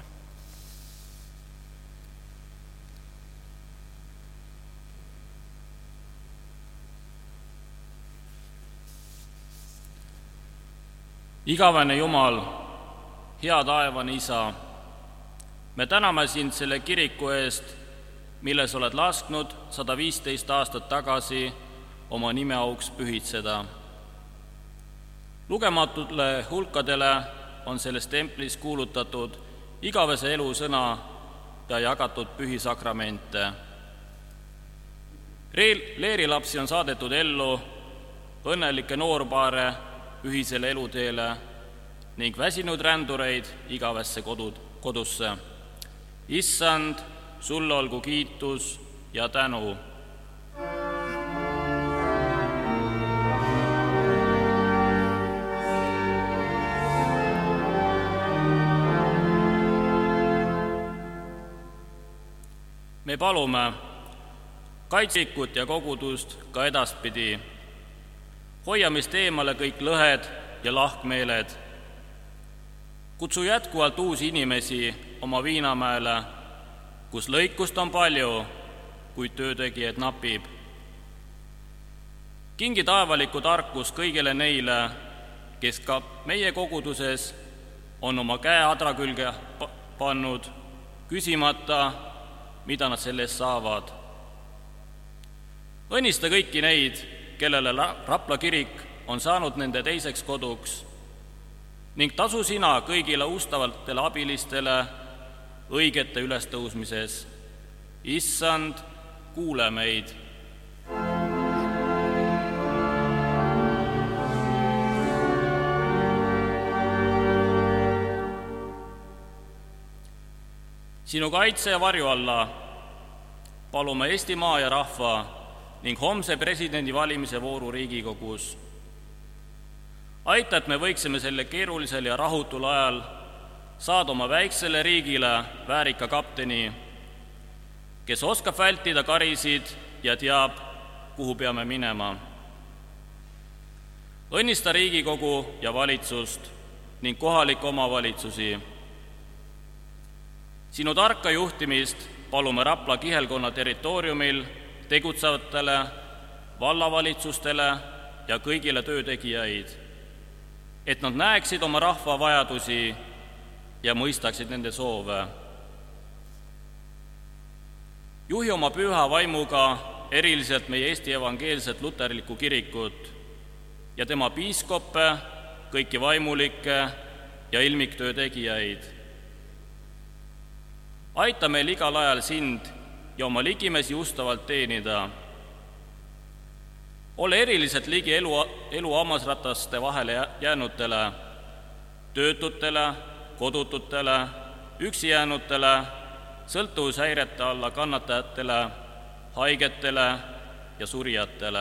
Speaker 6: Igavene Jumal, hea taevane Isa, me täname sind selle kiriku eest, milles oled lasknud sada viisteist aastat tagasi oma nime auks pühitseda. Lugematule hulkadele on selles templis kuulutatud igavese elu sõna ja jagatud pühisakramente. Leerilapsi on saadetud ellu, õnnelikke noorpaare ühisele eluteele ning väsinud rändureid igavesse kodud, kodusse. Issand, sulle olgu kiitus ja tänu. Me palume kaitsikut ja kogudust ka edaspidi. Hoiamist eemale kõik lõhed ja lahkmeeled. Kutsu jätkuvalt uusi inimesi oma Viinamäele, kus lõikust on palju, kuid töötegijaid napib. Kingi taevalikku tarkus kõigile neile, kes ka meie koguduses on oma käe adra külge pannud, küsimata, mida nad selle eest saavad. Õnnista kõiki neid, kellele Rapla kirik on saanud nende teiseks koduks ning tasu sina kõigile ustavatele abilistele õigete ülestõusmises. Issand, kuule meid. Sinu kaitse ja varju alla palume Eestimaa ja rahva ning homse presidendi valimise vooru Riigikogus. Aita, et me võiksime selle keerulisel ja rahutul ajal saada oma väiksele riigile väärika kapteni, kes oskab vältida karisid ja teab, kuhu peame minema. Õnnista Riigikogu ja valitsust ning kohalikke omavalitsusi. Sinu tarka juhtimist palume Rapla kihelkonna territooriumil tegutsevatele vallavalitsustele ja kõigile töötegijaid, et nad näeksid oma rahva vajadusi ja mõistaksid nende soove. Juhi oma püha vaimuga eriliselt meie Eesti evangeelset luterlikku kirikut ja tema piiskoppe, kõiki vaimulikke ja ilmiktöö tegijaid. Aita meil igal ajal sind ja oma ligimesi ustavalt teenida. Ole eriliselt ligi elu, elu hammasrataste vahele jäänutele, töötutele, kodututele, üksi jäänutele, sõltuvushäirete alla kannatajatele, haigetele ja surijatele.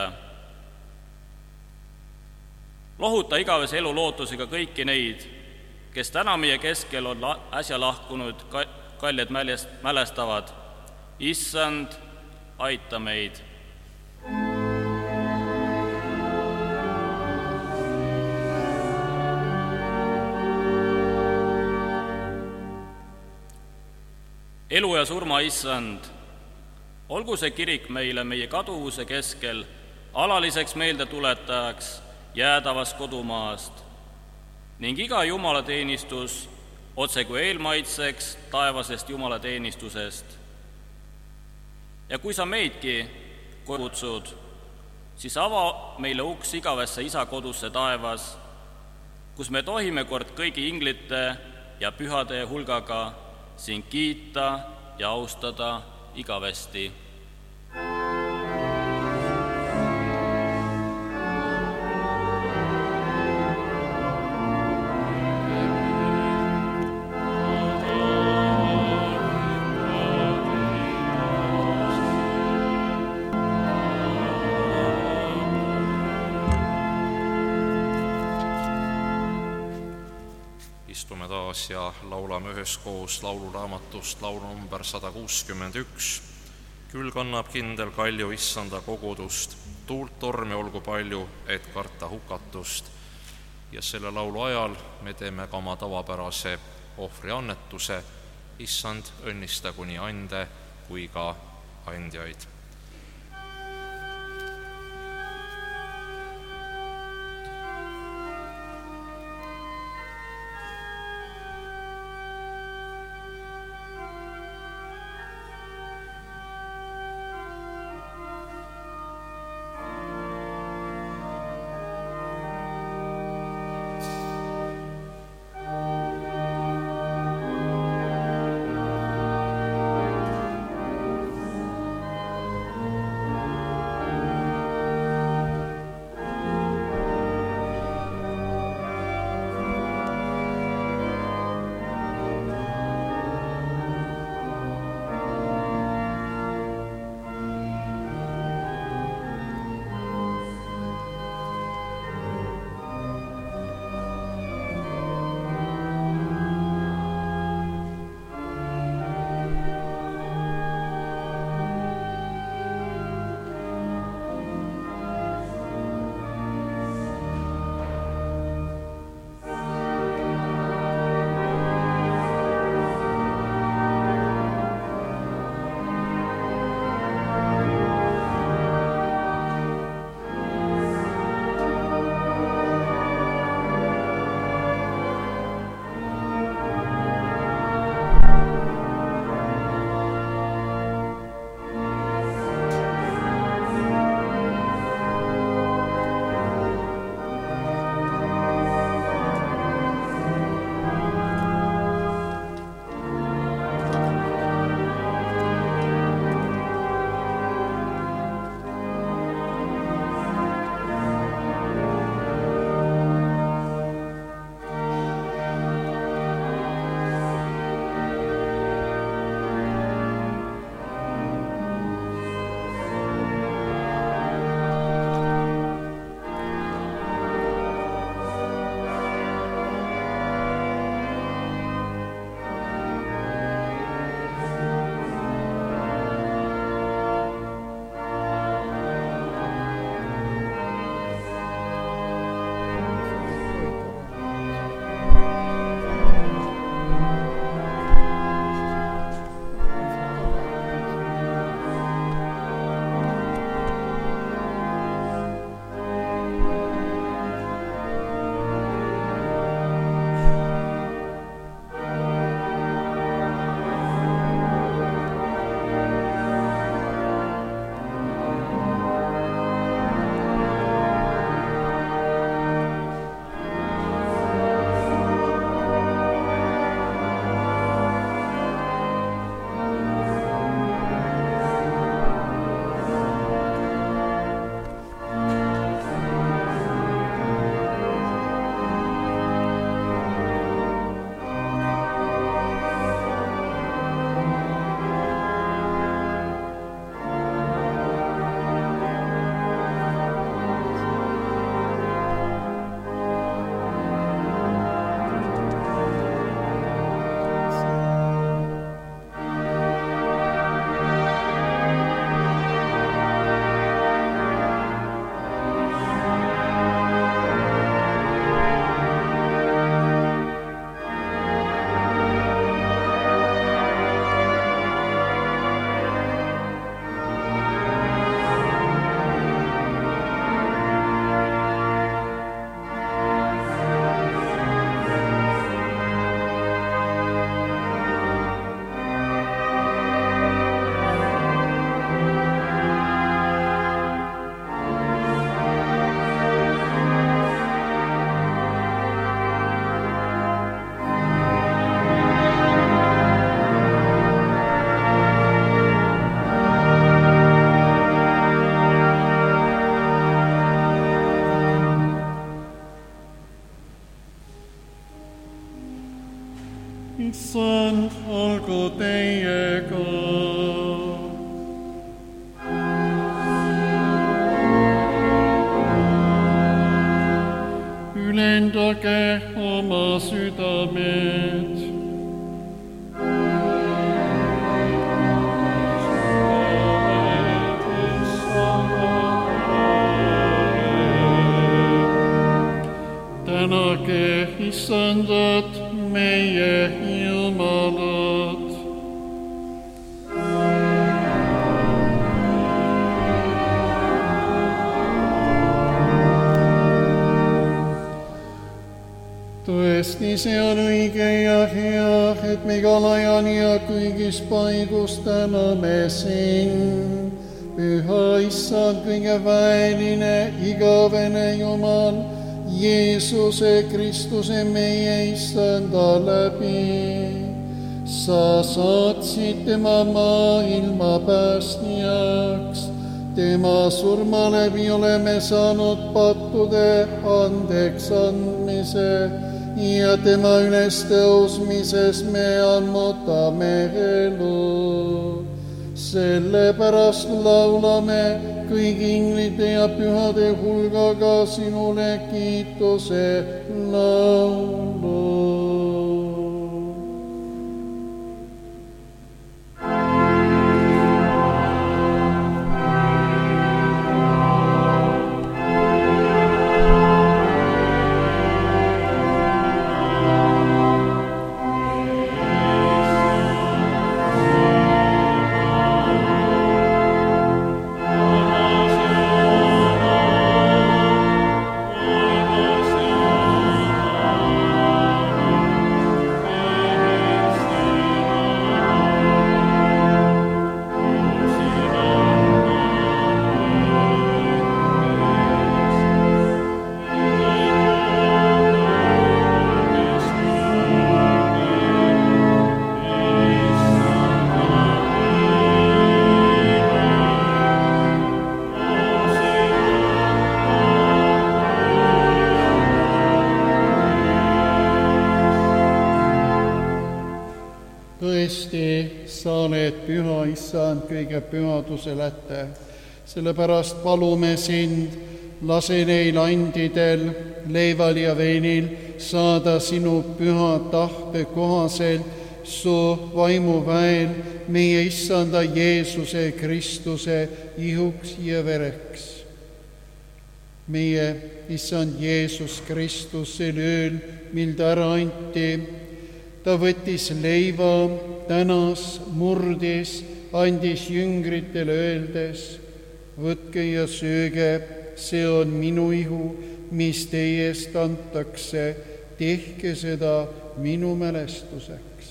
Speaker 6: Lohuta igavese elu lootusega kõiki neid, kes täna meie keskel on äsja lahkunud kaljed mälestavad. Issand, aita meid. Elu ja surma Issand, olgu see kirik meile meie kaduvuse keskel alaliseks meeldetuletajaks jäädavast kodumaast ning iga jumalateenistus otse kui eelmaitseks taevasest jumalateenistusest. Ja kui sa meidki kutsud, siis ava meile uks igavesse isa kodusse taevas, kus me tohime kord kõigi inglite ja pühade hulgaga sind kiita ja austada igavesti.
Speaker 1: Istume taas ja laulame üheskoos lauluraamatust laulu number sada kuuskümmend üks. Küll kannab kindel kalju issanda kogudust, tuult tormi olgu palju, et karta hukatust. Ja selle laulu ajal me teeme ka oma tavapärase ohvriannetuse. Issand, õnnistagu nii ande kui ka andjaid.
Speaker 5: issand olgu teiega. Ülendage oma südamed. Tänage issandat, meie Jumalat. Tõesti, see on õige ja hea, et me igal ajal ja kõigis paigus täname sind, püha issand, kõige väeline, igavene Jumal, Jeesuse Kristuse meie issanda läbi. Sa saatsid tema maailma päästjaks, tema surma läbi oleme saanud pattude andeks andmise ja tema ülestõusmises me ammutame elu. Sellepärast laulame kõigi inglite ja pühade hulgaga sinule kiituse laulu. Sa oled püha issand, kõige pühaduse läte. Sellepärast palume sind, lase neil andidel, leival ja veinil saada sinu püha tahte kohaselt su vaimuväel meie issanda Jeesuse Kristuse ihuks ja vereks. Meie issand Jeesus Kristus sel ööl, mil ta ära anti, ta võttis leiva, tänas, murdis, andis jüngritele öeldes, võtke ja sööge, see on minu ihu, mis teie eest antakse, tehke seda minu mälestuseks.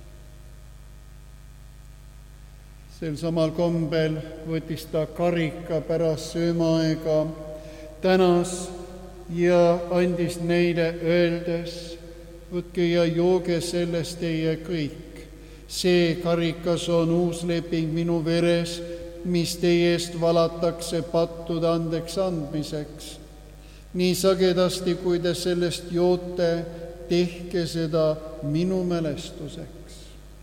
Speaker 5: Sel samal kombel võttis ta karika pärast söömaaega, tänas ja andis neile öeldes, võtke ja jooge sellest teie kõik. See karikas on uus leping minu veres, mis teie eest valatakse pattude andeks andmiseks. Nii sagedasti, kui te sellest joote, tehke seda minu mälestuseks.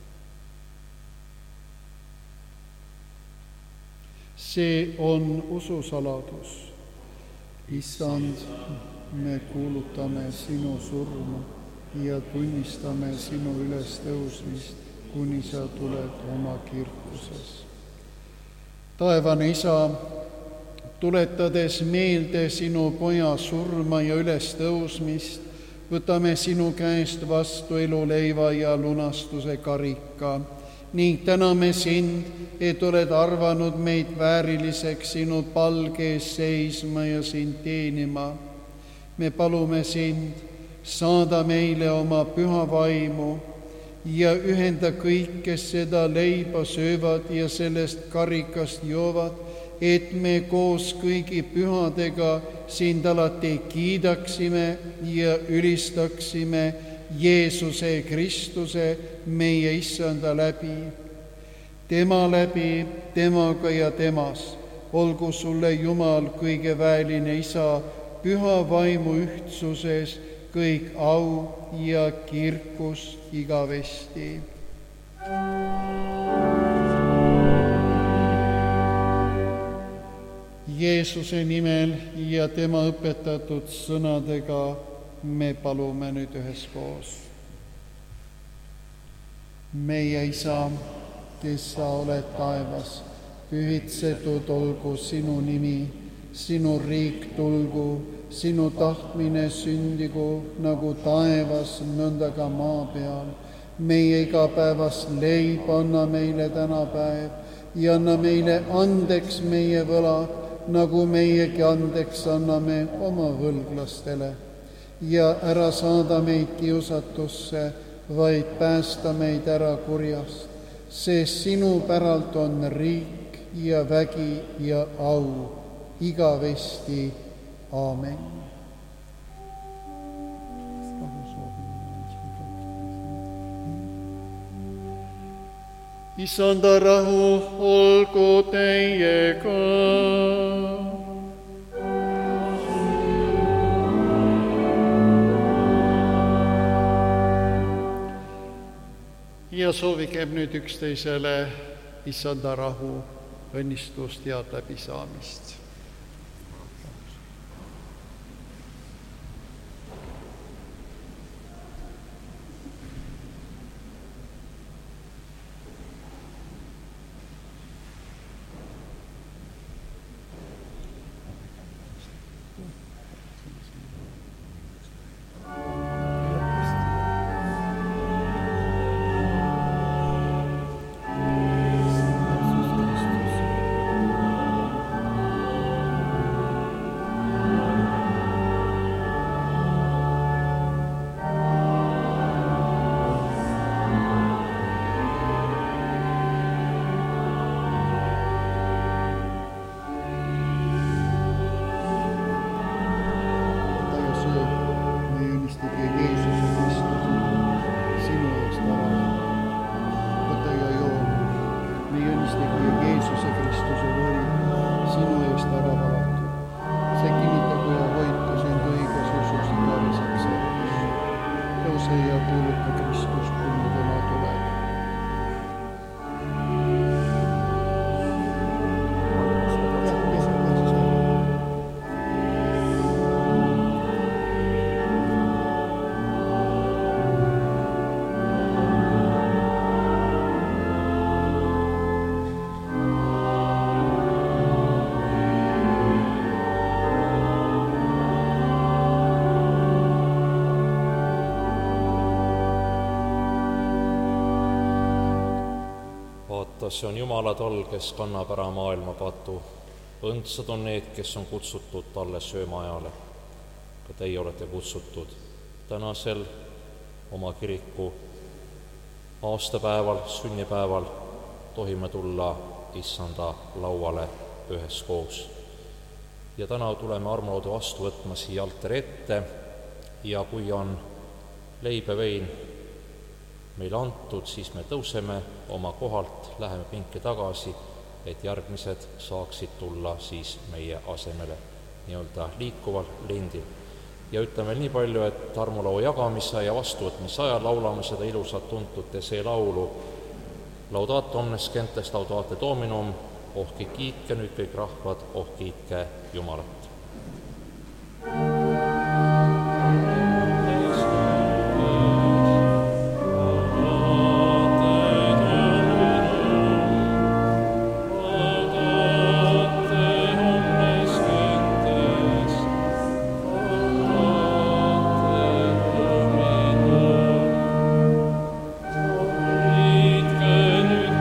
Speaker 5: See on ususaladus. Issand, me kuulutame sinu surma ja tunnistame sinu ülestõusmist, kuni sa tuled oma kirkuses. Taevane Isa, tuletades meelde sinu poja surma ja ülestõusmist, võtame sinu käest vastu eluleiva ja lunastuse karika ning täname sind, et oled arvanud meid vääriliseks sinu palge ees seisma ja sind teenima. Me palume sind, saada meile oma püha vaimu ja ühenda kõik, kes seda leiba söövad ja sellest karikast joovad, et me koos kõigi pühadega sind alati kiidaksime ja ülistaksime Jeesuse Kristuse, meie issanda läbi. Tema läbi, temaga ja temas, olgu sulle Jumal, kõige väeline Isa, püha vaimu ühtsuses kõik au ja kirkus igavesti. Jeesuse nimel ja tema õpetatud sõnadega me palume nüüd üheskoos. Meie Isa, kes sa oled taevas, pühitsetud olgu sinu nimi, sinu riik tulgu, sinu tahtmine sündigu nagu taevas, nõnda ka maa peal. Meie igapäevast leib anna meile tänapäev ja anna meile andeks meie võlad, nagu meiegi andeks anname oma võlglastele. Ja ära saada meid kiusatusse, vaid päästa meid ära kurjast, sest sinu päralt on riik ja vägi ja au igavesti. Aamen. Isanda rahu olgu teiega. Ja soovigem nüüd üksteisele Isanda rahu, õnnistust ja läbisaamist.
Speaker 1: See on Jumala tall, kes kannab ära maailma patu. Õndsad on need, kes on kutsutud talle söömaajale. Ka teie olete kutsutud tänasel oma kiriku aastapäeval, sünnipäeval tohime tulla Issanda lauale üheskoos. Ja täna tuleme armulauda vastu võtma siia altari ette ja kui on leib ja vein meile antud, siis me tõuseme oma kohalt, läheme pinki tagasi, et järgmised saaksid tulla siis meie asemele nii-öelda liikuval lindil. Ja ütleme nii palju, et armulao jagamise ja vastuvõtmise ajal laulame seda ilusat tuntud Tesee laulu Laudate omnes gentes, laudate Dominum, oh kiitke nüüd kõik rahvad, oh kiitke Jumalat.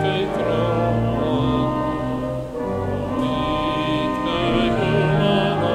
Speaker 2: Jumala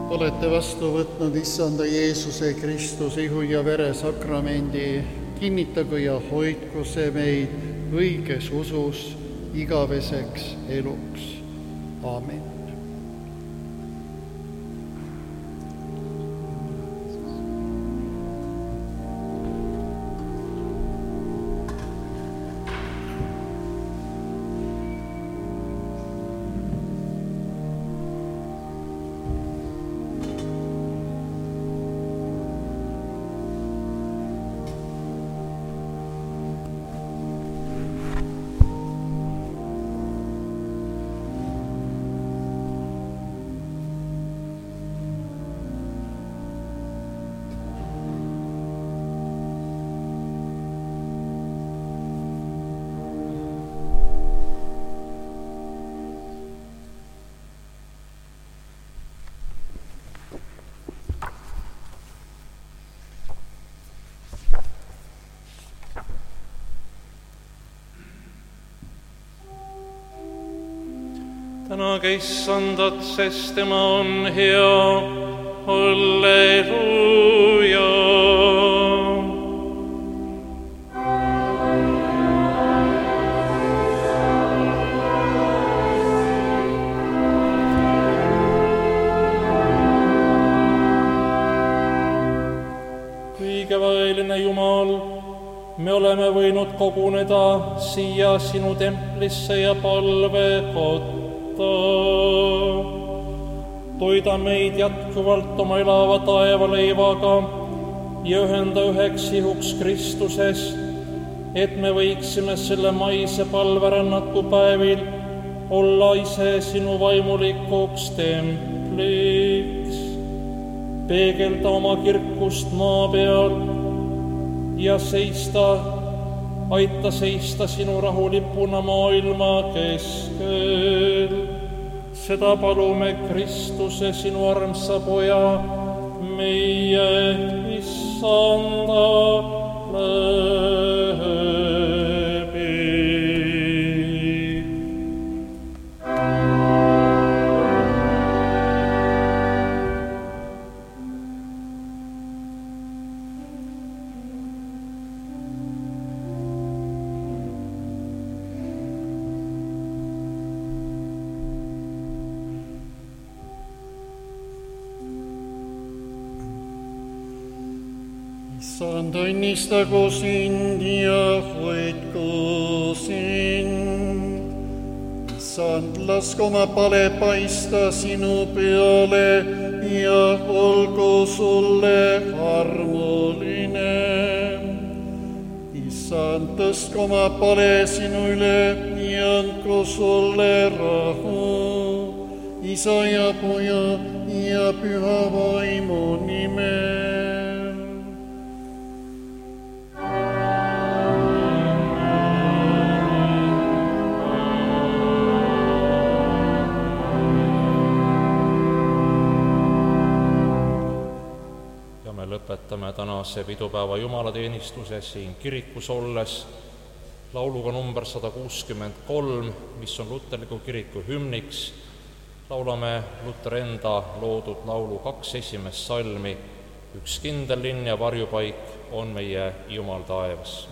Speaker 5: olete vastu võtnud issanda Jeesuse Kristuse ihu ja vere sakramendi, kinnitagu ja hoidku see meid õiges usus igaveseks eluks. Aamen.
Speaker 2: tänage issandat, sest tema on hea. Halleluuja. Kõigeväeline Jumal, me oleme võinud koguneda siia sinu templisse ja palvekotta. Toida meid jätkuvalt oma elava taevaleivaga ja ühenda üheks ihuks Kristuses, et me võiksime selle maise palverännaku päevil olla ise sinu vaimulikuks templiks, peegelda oma kirkust maa peal ja seista, aita seista sinu rahulipuna maailma keskel. Seda palume Kristuse, sinu armsa poja, meie issanda läbi.
Speaker 5: Issand, õnnistagu sind ja hoidku sind. Issand, lasku oma pale paista sinu peale ja olgu sulle armuline. Issand, tõstku oma pale sinu üle ja andku sulle rahu. Isa ja Poja ja Püha Vaimu nimel.
Speaker 1: Lõpetame tänase pidupäeva jumalateenistuse siin kirikus olles lauluga number sada kuuskümmend kolm, mis on luterliku kiriku hümniks. Laulame Luteri enda loodud laulu kaks esimest salmi. Üks kindel linn ja varjupaik on meie Jumal taevas.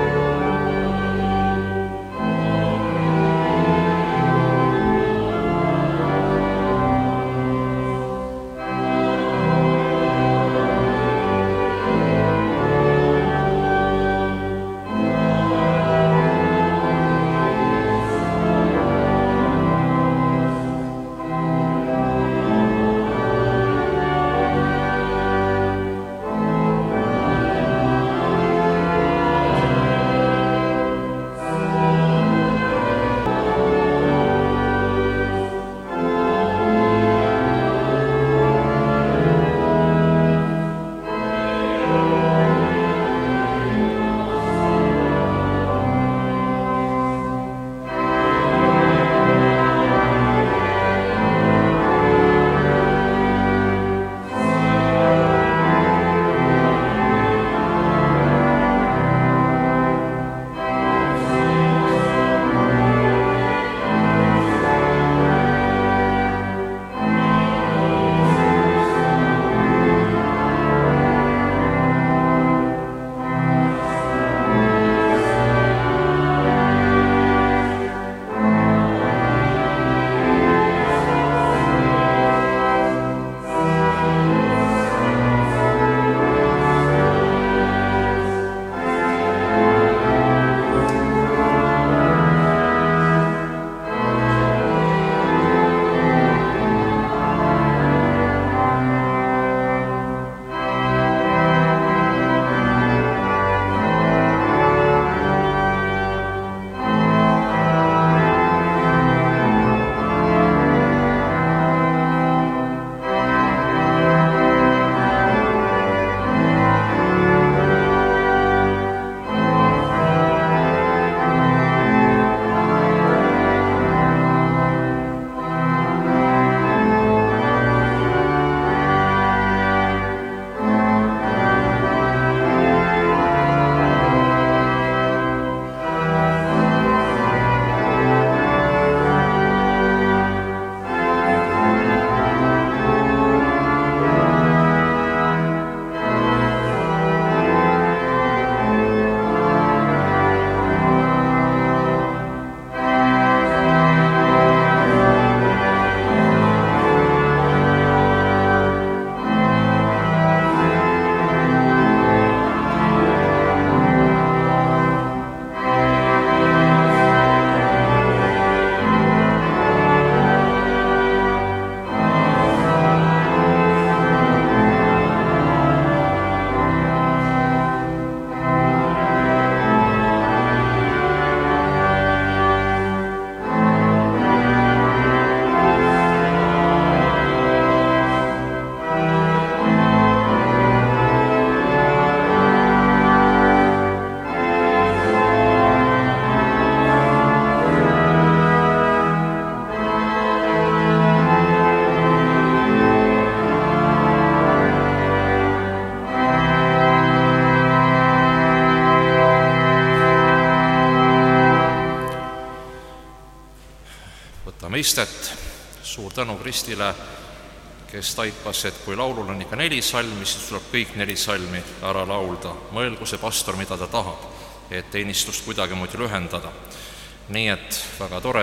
Speaker 7: Amen.
Speaker 1: võtame istet. Suur tänu Kristile, kes taipas, et kui laulul on ikka neli salmi, siis tuleb kõik neli salmi ära laulda. Mõelgu see pastor, mida ta tahab, et teenistust kuidagimoodi lühendada. Nii et väga tore,